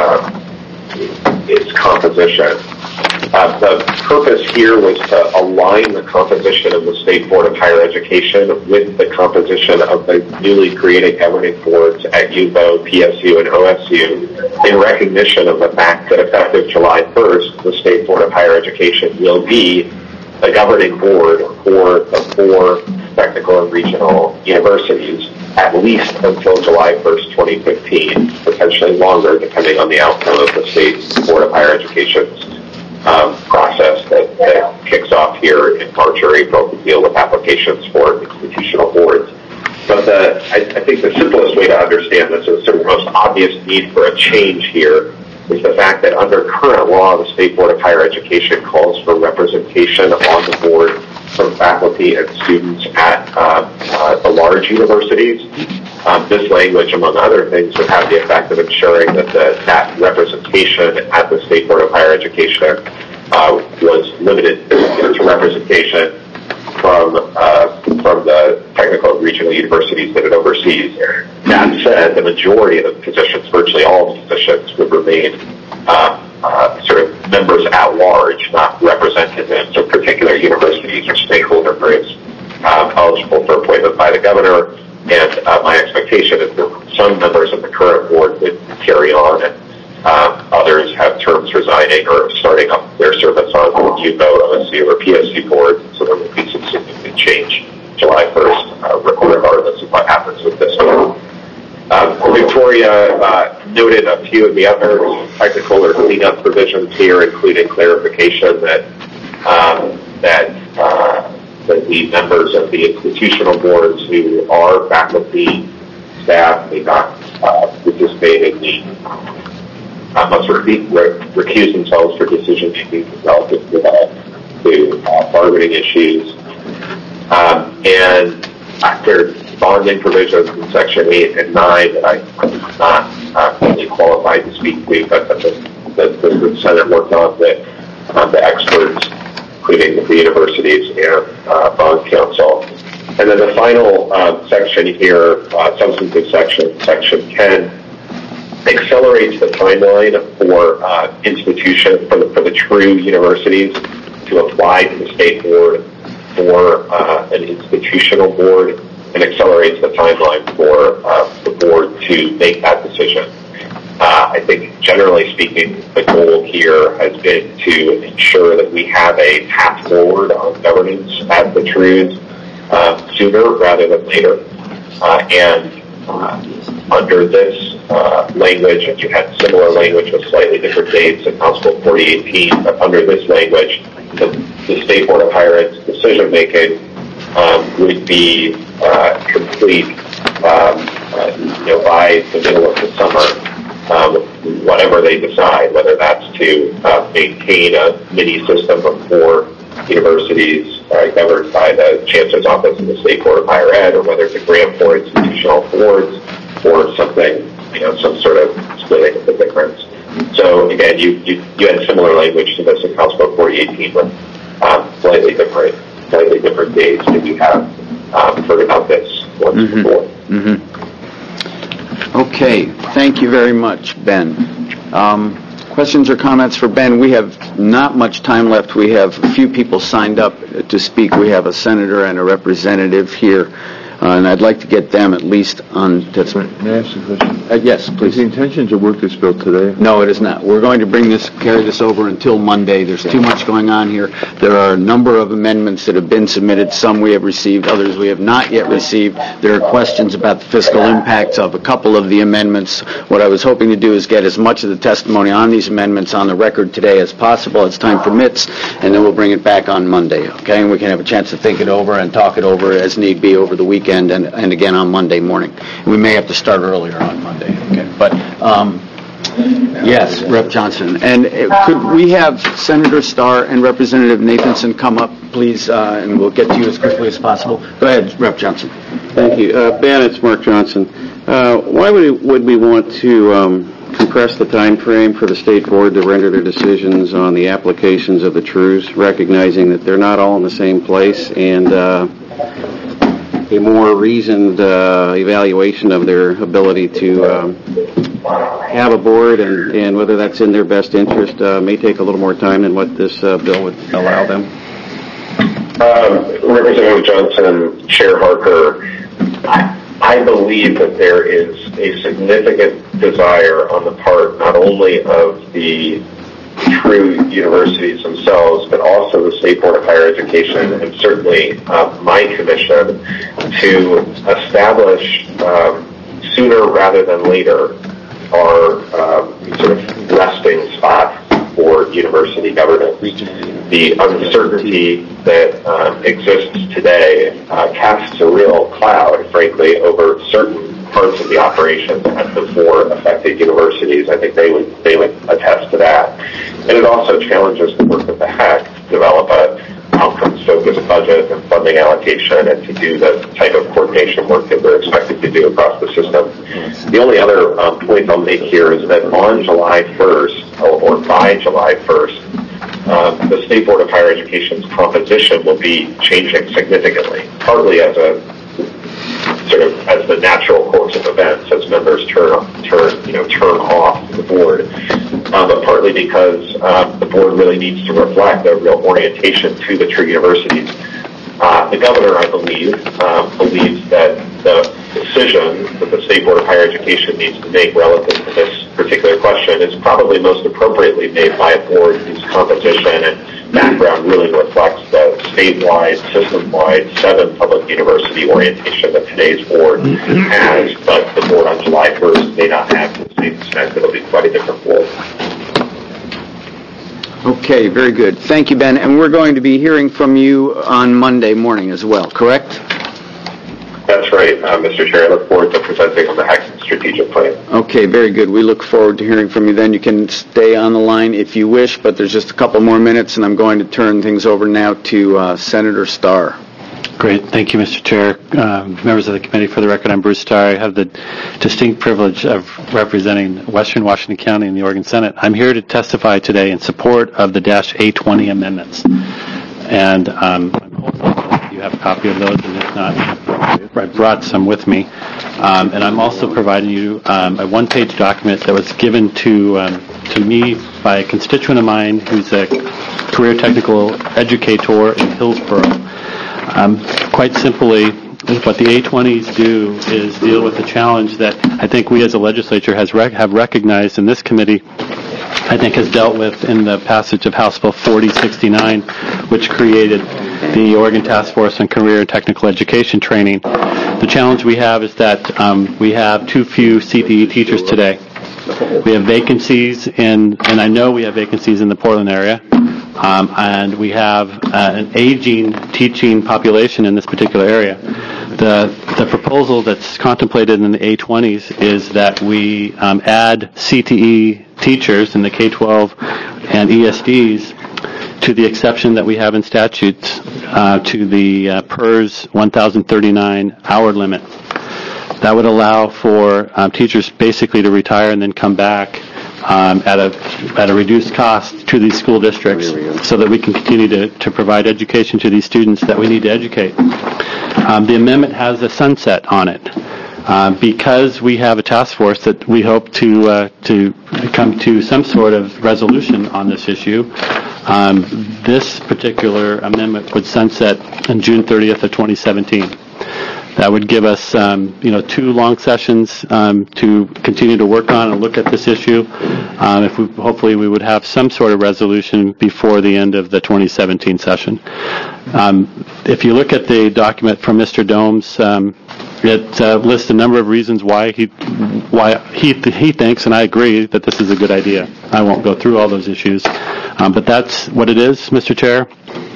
Speaker 14: composition. The purpose here was to align the composition of the State Board of Higher Education with the composition of the newly created governing boards at UVO, PSU, and OSU in recognition of the fact that effective July 1st, the State Board of Higher Education will be the governing board for the 4 technical and regional universities, at least until July 1st, 2015, potentially longer depending on the outcome of the State Board of Higher Education's process that kicks off here in March or April to deal with applications for institutional boards. But I think the simplest way to understand this, and sort of the most obvious need for a change here, is the fact that under current law, the State Board of Higher Education calls for representation on the board from faculty and students at the large universities. This language, among other things, would have the effect of ensuring that that representation at the State Board of Higher Education was limited to representation from the technical and regional universities that it oversees. That said, the majority of the positions, virtually all of the positions, would remain sort of members at large, not representatives of particular universities or stakeholder groups eligible for appointment by the governor. And my expectation is that some members of the current board would carry on, and others have terms resigning or starting up their service on UVO, OSU, or PSU boards, so there will be some significant change July 1st, regardless of what happens with this one. Victoria noted a few of the other technical or cleanup provisions here, including clarification that the members of the institutional boards who are faculty, staff, may not participate in the must recuse themselves for decision making relative to bargaining issues. And there are bonding provisions in Section 8 and 9 that I'm not fully qualified to speak to, but the Senate worked on the experts, including the universities and bond counsel. And then the final section here, substantive section, Section 10, accelerates the timeline for institution for the true universities to apply to the state board for an institutional board, and accelerates the timeline for the board to make that decision. I think Generally speaking, the goal here has been to ensure that we have a path forward on governance at the TRUs sooner rather than later. Under this language, and you had similar language with slightly different dates in House Bill 4018, but under this language, the State Board of Higher Ed's decision-making would be complete by the middle of the summer, whatever they decide, whether that's to maintain a mini system of 4 universities governed by the Chancellor's Office and the State Board of Higher Ed, or whether it's a grant for institutional awards or something, some sort of splitting of the difference. So again, you had similar language to this in House Bill 4018 with slightly different dates that we have heard about this once before.
Speaker 2: Okay, thank you very much, Ben. Questions or comments for Ben? We have not much time left. We have a few people signed up to speak. We have a senator and a representative here, and I'd like to get them at least on...
Speaker 5: May I ask a question?
Speaker 2: Yes, please.
Speaker 5: Is the intention to work this bill today?
Speaker 2: No, it is not. We're going to carry this over until Monday. There's too much going on here. There are a number of amendments that have been submitted. Some we have received, others we have not yet received. There are questions about the fiscal impacts of a couple of the amendments. What I was hoping to do is get as much of the testimony on these amendments on the record today as possible, as time permits, and then we'll bring it back on Monday, okay? And we can have a chance to think it over and talk it over as need be over the weekend and again on Monday morning. We may have to start earlier on Monday, okay? But, yes, Rep. Johnson. And could we have Senator Starr and Representative Nathanson come up, please, and we'll get to you as quickly as possible. Go ahead, Rep. Johnson.
Speaker 6: Thank you. Ben, it's Mark Johnson. Why would we want to compress the time frame for the State Board to render their decisions on the applications of the TRUs, recognizing that they're not all in the same place, and a more reasoned evaluation of their ability to have a board and whether that's in their best interest may take a little more time than what this bill would allow them?
Speaker 14: Representative Johnson, Chair Harker, I believe that there is a significant desire on the part not only of the TRU universities themselves, but also the State Board of Higher Education and certainly my commission to establish sooner rather than later our sort of resting spot for university governance. The uncertainty that exists today casts a real cloud, frankly, over certain parts of the operation at the 4 affected universities. I think they would attest to that. And it also challenges the work of the HEC to develop a outcomes-focused budget and funding allocation and to do the type of coordination work that we're expected to do across the system. The only other point I'll make here is that on July 1st, or by July 1st, the State Board of Higher Education's composition will be changing significantly, partly as the natural course of events as members turn off the board, but partly because the board really needs to reflect a real orientation to the TRU universities. The governor, I believe, believes that the decision that the State Board of Higher Education needs to make relative to this particular question is probably most appropriately made by a board whose composition and background really reflects the statewide, system-wide 7 public university orientation that today's board has, but the board on July 1st may not have to the same extent. It'll be quite a different board.
Speaker 2: Okay, very good. Thank you, Ben. And we're going to be hearing from you on Monday morning as well, correct?
Speaker 14: That's right, Mr. Chair. I look forward to presenting on the HEC strategic plan.
Speaker 2: Okay, very good. We look forward to hearing from you then. You can stay on the line if you wish, but there's just a couple more minutes, and I'm going to turn things over now to Senator Starr.
Speaker 15: Great. Thank you, Mr. Chair. Members of the committee, for the record, I'm Bruce Starr. I have the distinct privilege of representing Western Washington County in the Oregon Senate. I'm here to testify today in support of the -A20 amendments. And I'm hopeful that you have a copy of those, and if not, I brought some with me. And I'm also providing you a one-page document that was given to me by a constituent of mine who's a career technical educator in Hillsborough. Quite simply, what the A20s do is deal with the challenge that I think we as a legislature have recognized, and this committee, I think, has dealt with in the passage of House Bill 4069, which created the Oregon Task Force on Career and Technical Education Training. The challenge we have is that we have too few CTE teachers today. We have vacancies and I know we have vacancies in the Portland area, and we have an aging teaching population in this particular area. The proposal that's contemplated in the A20s is that we add CTE teachers in the K-12 and ESDs to the exception that we have in statutes to the PERS 1039 hour limit. That would allow for teachers basically to retire and then come back at a reduced cost to these school districts so that we can continue to provide education to these students that we need to educate. The amendment has a sunset on it. Because we have a task force that we hope to come to some sort of resolution on this issue, this particular amendment would sunset on June 30th of 2017. That would give us, 2 long sessions to continue to work on and look at this issue. Hopefully we would have some sort of resolution before the end of the 2017 session. If you look at the document from Mr. Domes, it lists a number of reasons why he thinks, and I agree, that this is a good idea. I won't go through all those issues, but that's what it is, Mr. Chair.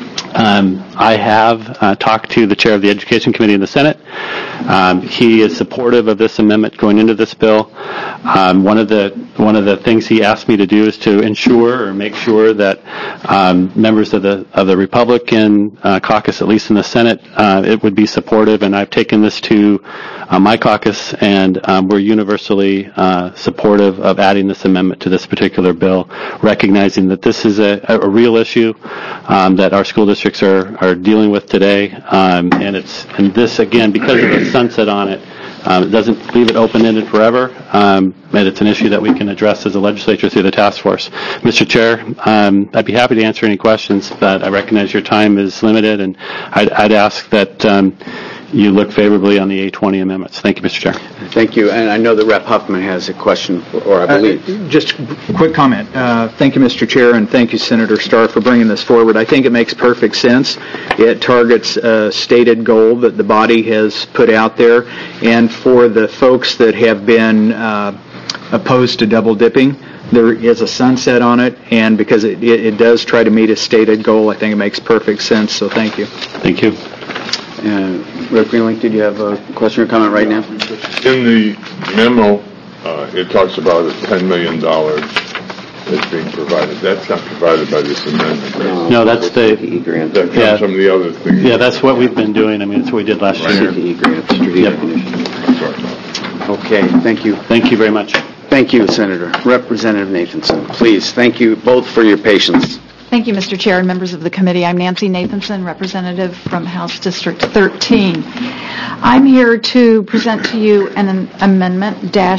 Speaker 15: I have talked to the chair of the Education Committee in the Senate. He is supportive of this amendment going into this bill. One of the things he asked me to do is to ensure or make sure that members of the Republican caucus, at least in the Senate, it would be supportive. And I've taken this to my caucus, and we're universally supportive of adding this amendment to this particular bill, recognizing that this is a real issue that our school districts are dealing with today, and this again, because of the sunset on it, it doesn't leave it open-ended forever, and it's an issue that we can address as a legislature through the task force. Mr. Chair, I'd be happy to answer any questions, but I recognize your time is limited, and I'd ask that you look favorably on the A20 amendments. Thank you, Mr. Chair.
Speaker 2: Thank you, and I know that Rep. Huffman has a question, or I believe.
Speaker 8: Just a quick comment. Thank you, Mr. Chair, and thank you, Senator Starr, for bringing this forward. I think it makes perfect sense. It targets a stated goal that the body has put out there, and for the folks that have been opposed to double dipping, there is a sunset on it, and because it does try to meet a stated goal, I think it makes perfect sense, so thank you.
Speaker 15: Thank you.
Speaker 2: Rep. Greenlink, did you have a question or comment right now?
Speaker 5: In the memo, it talks about a $10 million that's being provided. That's not provided by this amendment, right?
Speaker 15: No, that's the
Speaker 5: CTE grant. That comes from the other thing.
Speaker 15: Yeah, that's what we've been doing. I mean, that's what we did last year.
Speaker 2: CTE grant, strategic initiative. Okay, thank you.
Speaker 15: Thank you very much.
Speaker 2: Thank you, Senator. Representative Nathanson, please. Thank you both for your patience.
Speaker 3: Thank you, Mr. Chair and members of the committee. I'm Nancy Nathanson, representative from House District 13. I'm here to present to you an amendment,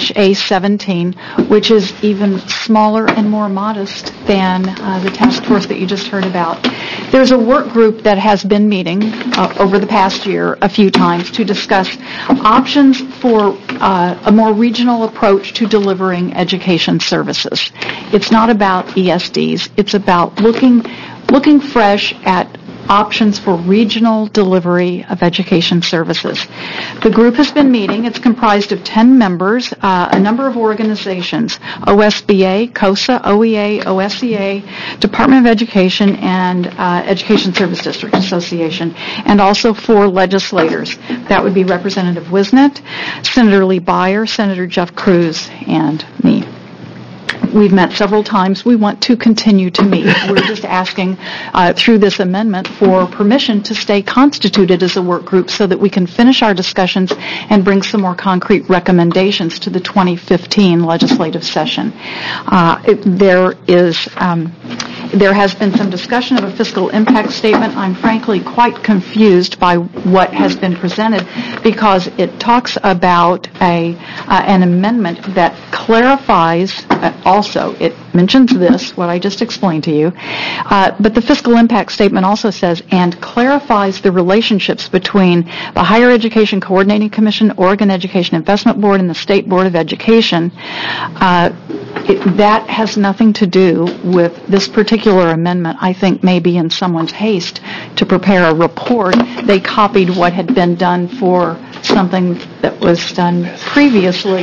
Speaker 3: A17, which is even smaller and more modest than the task force that you just heard about. There's a work group that has been meeting over the past year a few times to discuss options for a more regional approach to delivering education services. It's not about ESDs. It's about looking fresh at options for regional delivery of education services. The group has been meeting. It's comprised of 10 members, a number of organizations, OSBA, COSA, OEA, OSEA, Department of Education, and Education Service District Association, and also 4 legislators. That would be Representative Wisnett, Senator Lee Byer, Senator Jeff Cruz, and me. We've met several times. We want to continue to meet. We're just asking through this amendment for permission to stay constituted as a work group so that we can finish our discussions and bring some more concrete recommendations to the 2015 legislative session. There has been some discussion of a fiscal impact statement. I'm frankly quite confused by what has been presented because it talks about an amendment that clarifies also, it mentions this, what I just explained to you, but the fiscal impact statement also says, and clarifies the relationships between the Higher Education Coordinating Commission, Oregon Education Investment Board, and the State Board of Education. That has nothing to do with this particular amendment. I think maybe in someone's haste to prepare a report, they copied what had been done for something that was done previously.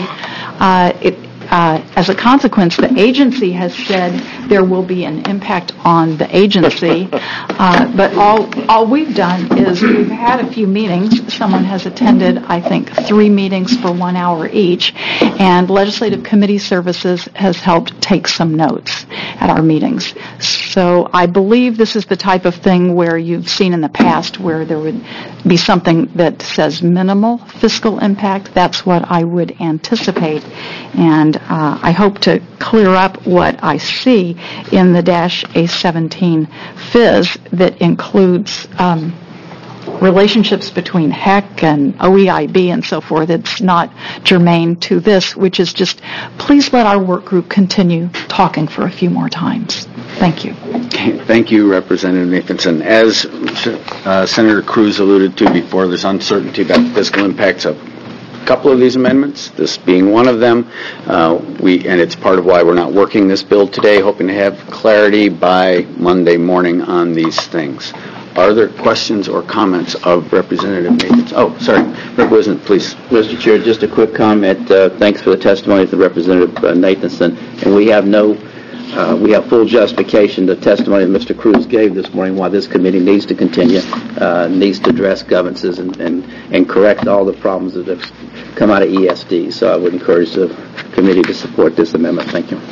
Speaker 3: As a consequence, the agency has said there will be an impact on the agency, but all we've done is we've had a few meetings. Someone has attended, I think, 3 meetings for 1 hour each, and Legislative Committee Services has helped take some notes at our meetings. So I believe this is the type of thing where you've seen in the past where there would be something that says minimal fiscal impact. That's what I would anticipate, and I hope to clear up what I see in the -A17 FIZ that includes relationships between HEC and OEIB and so forth. It's not germane to this, which is just, please let our work group continue talking for a few more times. Thank you.
Speaker 2: Thank you, Representative Nathanson. As Senator Cruz alluded to before, there's uncertainty about the fiscal impacts of a couple of these amendments, this being one of them. And it's part of why we're not working this bill today, hoping to have clarity by Monday morning on these things. Are there questions or comments of Representative Nathanson? Oh, sorry. Rep. Wisnant, please.
Speaker 1: Mr. Chair, just a quick comment. Thanks for the testimony of the Representative Nathanson. And we have full justification. The testimony that Mr. Cruz gave this morning why this committee needs to continue, needs to address governances and correct all the problems that have come out of ESD. So I would encourage the committee to support this amendment. Thank you.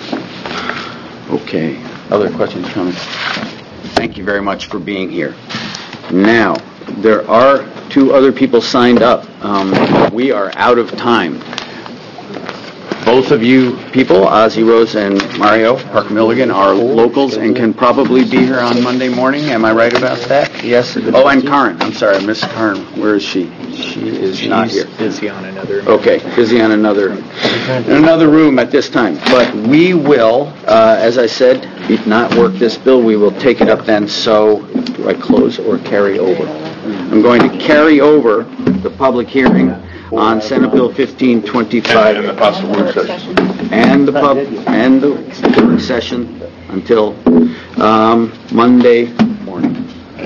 Speaker 2: Okay. Other questions or comments? Thank you very much for being here. Now, there are 2 other people signed up. We are out of time. Both of you people, Ozzie Rose and Mario Park Milligan, are locals and can probably be here on Monday morning. Am I right about that? Yes? Oh, and Karen. I'm sorry, Miss Karen. Where is she? She is not here.
Speaker 8: Busy on another.
Speaker 2: Okay, busy on another room at this time. But we will, as I said, not work this bill. We will take it up then. So, do I close or carry over? I'm going to carry over the public hearing on Senate Bill 1525
Speaker 5: and the possible work session,
Speaker 2: and the work session until Monday morning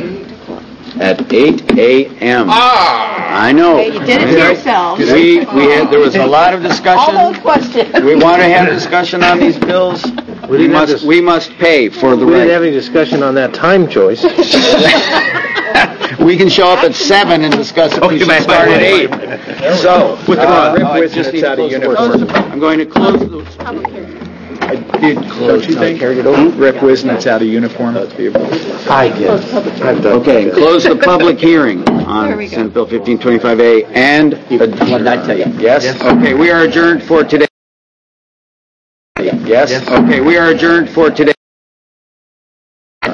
Speaker 2: at 8 a.m. I know.
Speaker 7: You did it to yourself.
Speaker 2: There was a lot of discussion.
Speaker 7: All those questions.
Speaker 2: We want to have discussion on these bills. We must pay for the
Speaker 13: We
Speaker 2: right.
Speaker 13: didn't have any discussion on that time choice.
Speaker 2: We can show up at 7 and discuss if we should start at 8. So,
Speaker 8: With the Rip
Speaker 2: I
Speaker 8: Wisnit's
Speaker 2: just need to
Speaker 8: out of
Speaker 2: close the
Speaker 8: uniform.
Speaker 2: vote. I'm going to close the...
Speaker 8: I did close. Don't you think? Carried it over. Rip Wisnit's out of uniform.
Speaker 13: I guess.
Speaker 2: Okay, close the public hearing on Senate Bill 1525A and...
Speaker 1: What did I tell you?
Speaker 2: Yes? Okay, we are adjourned for today. Yes? Okay, we are adjourned for today.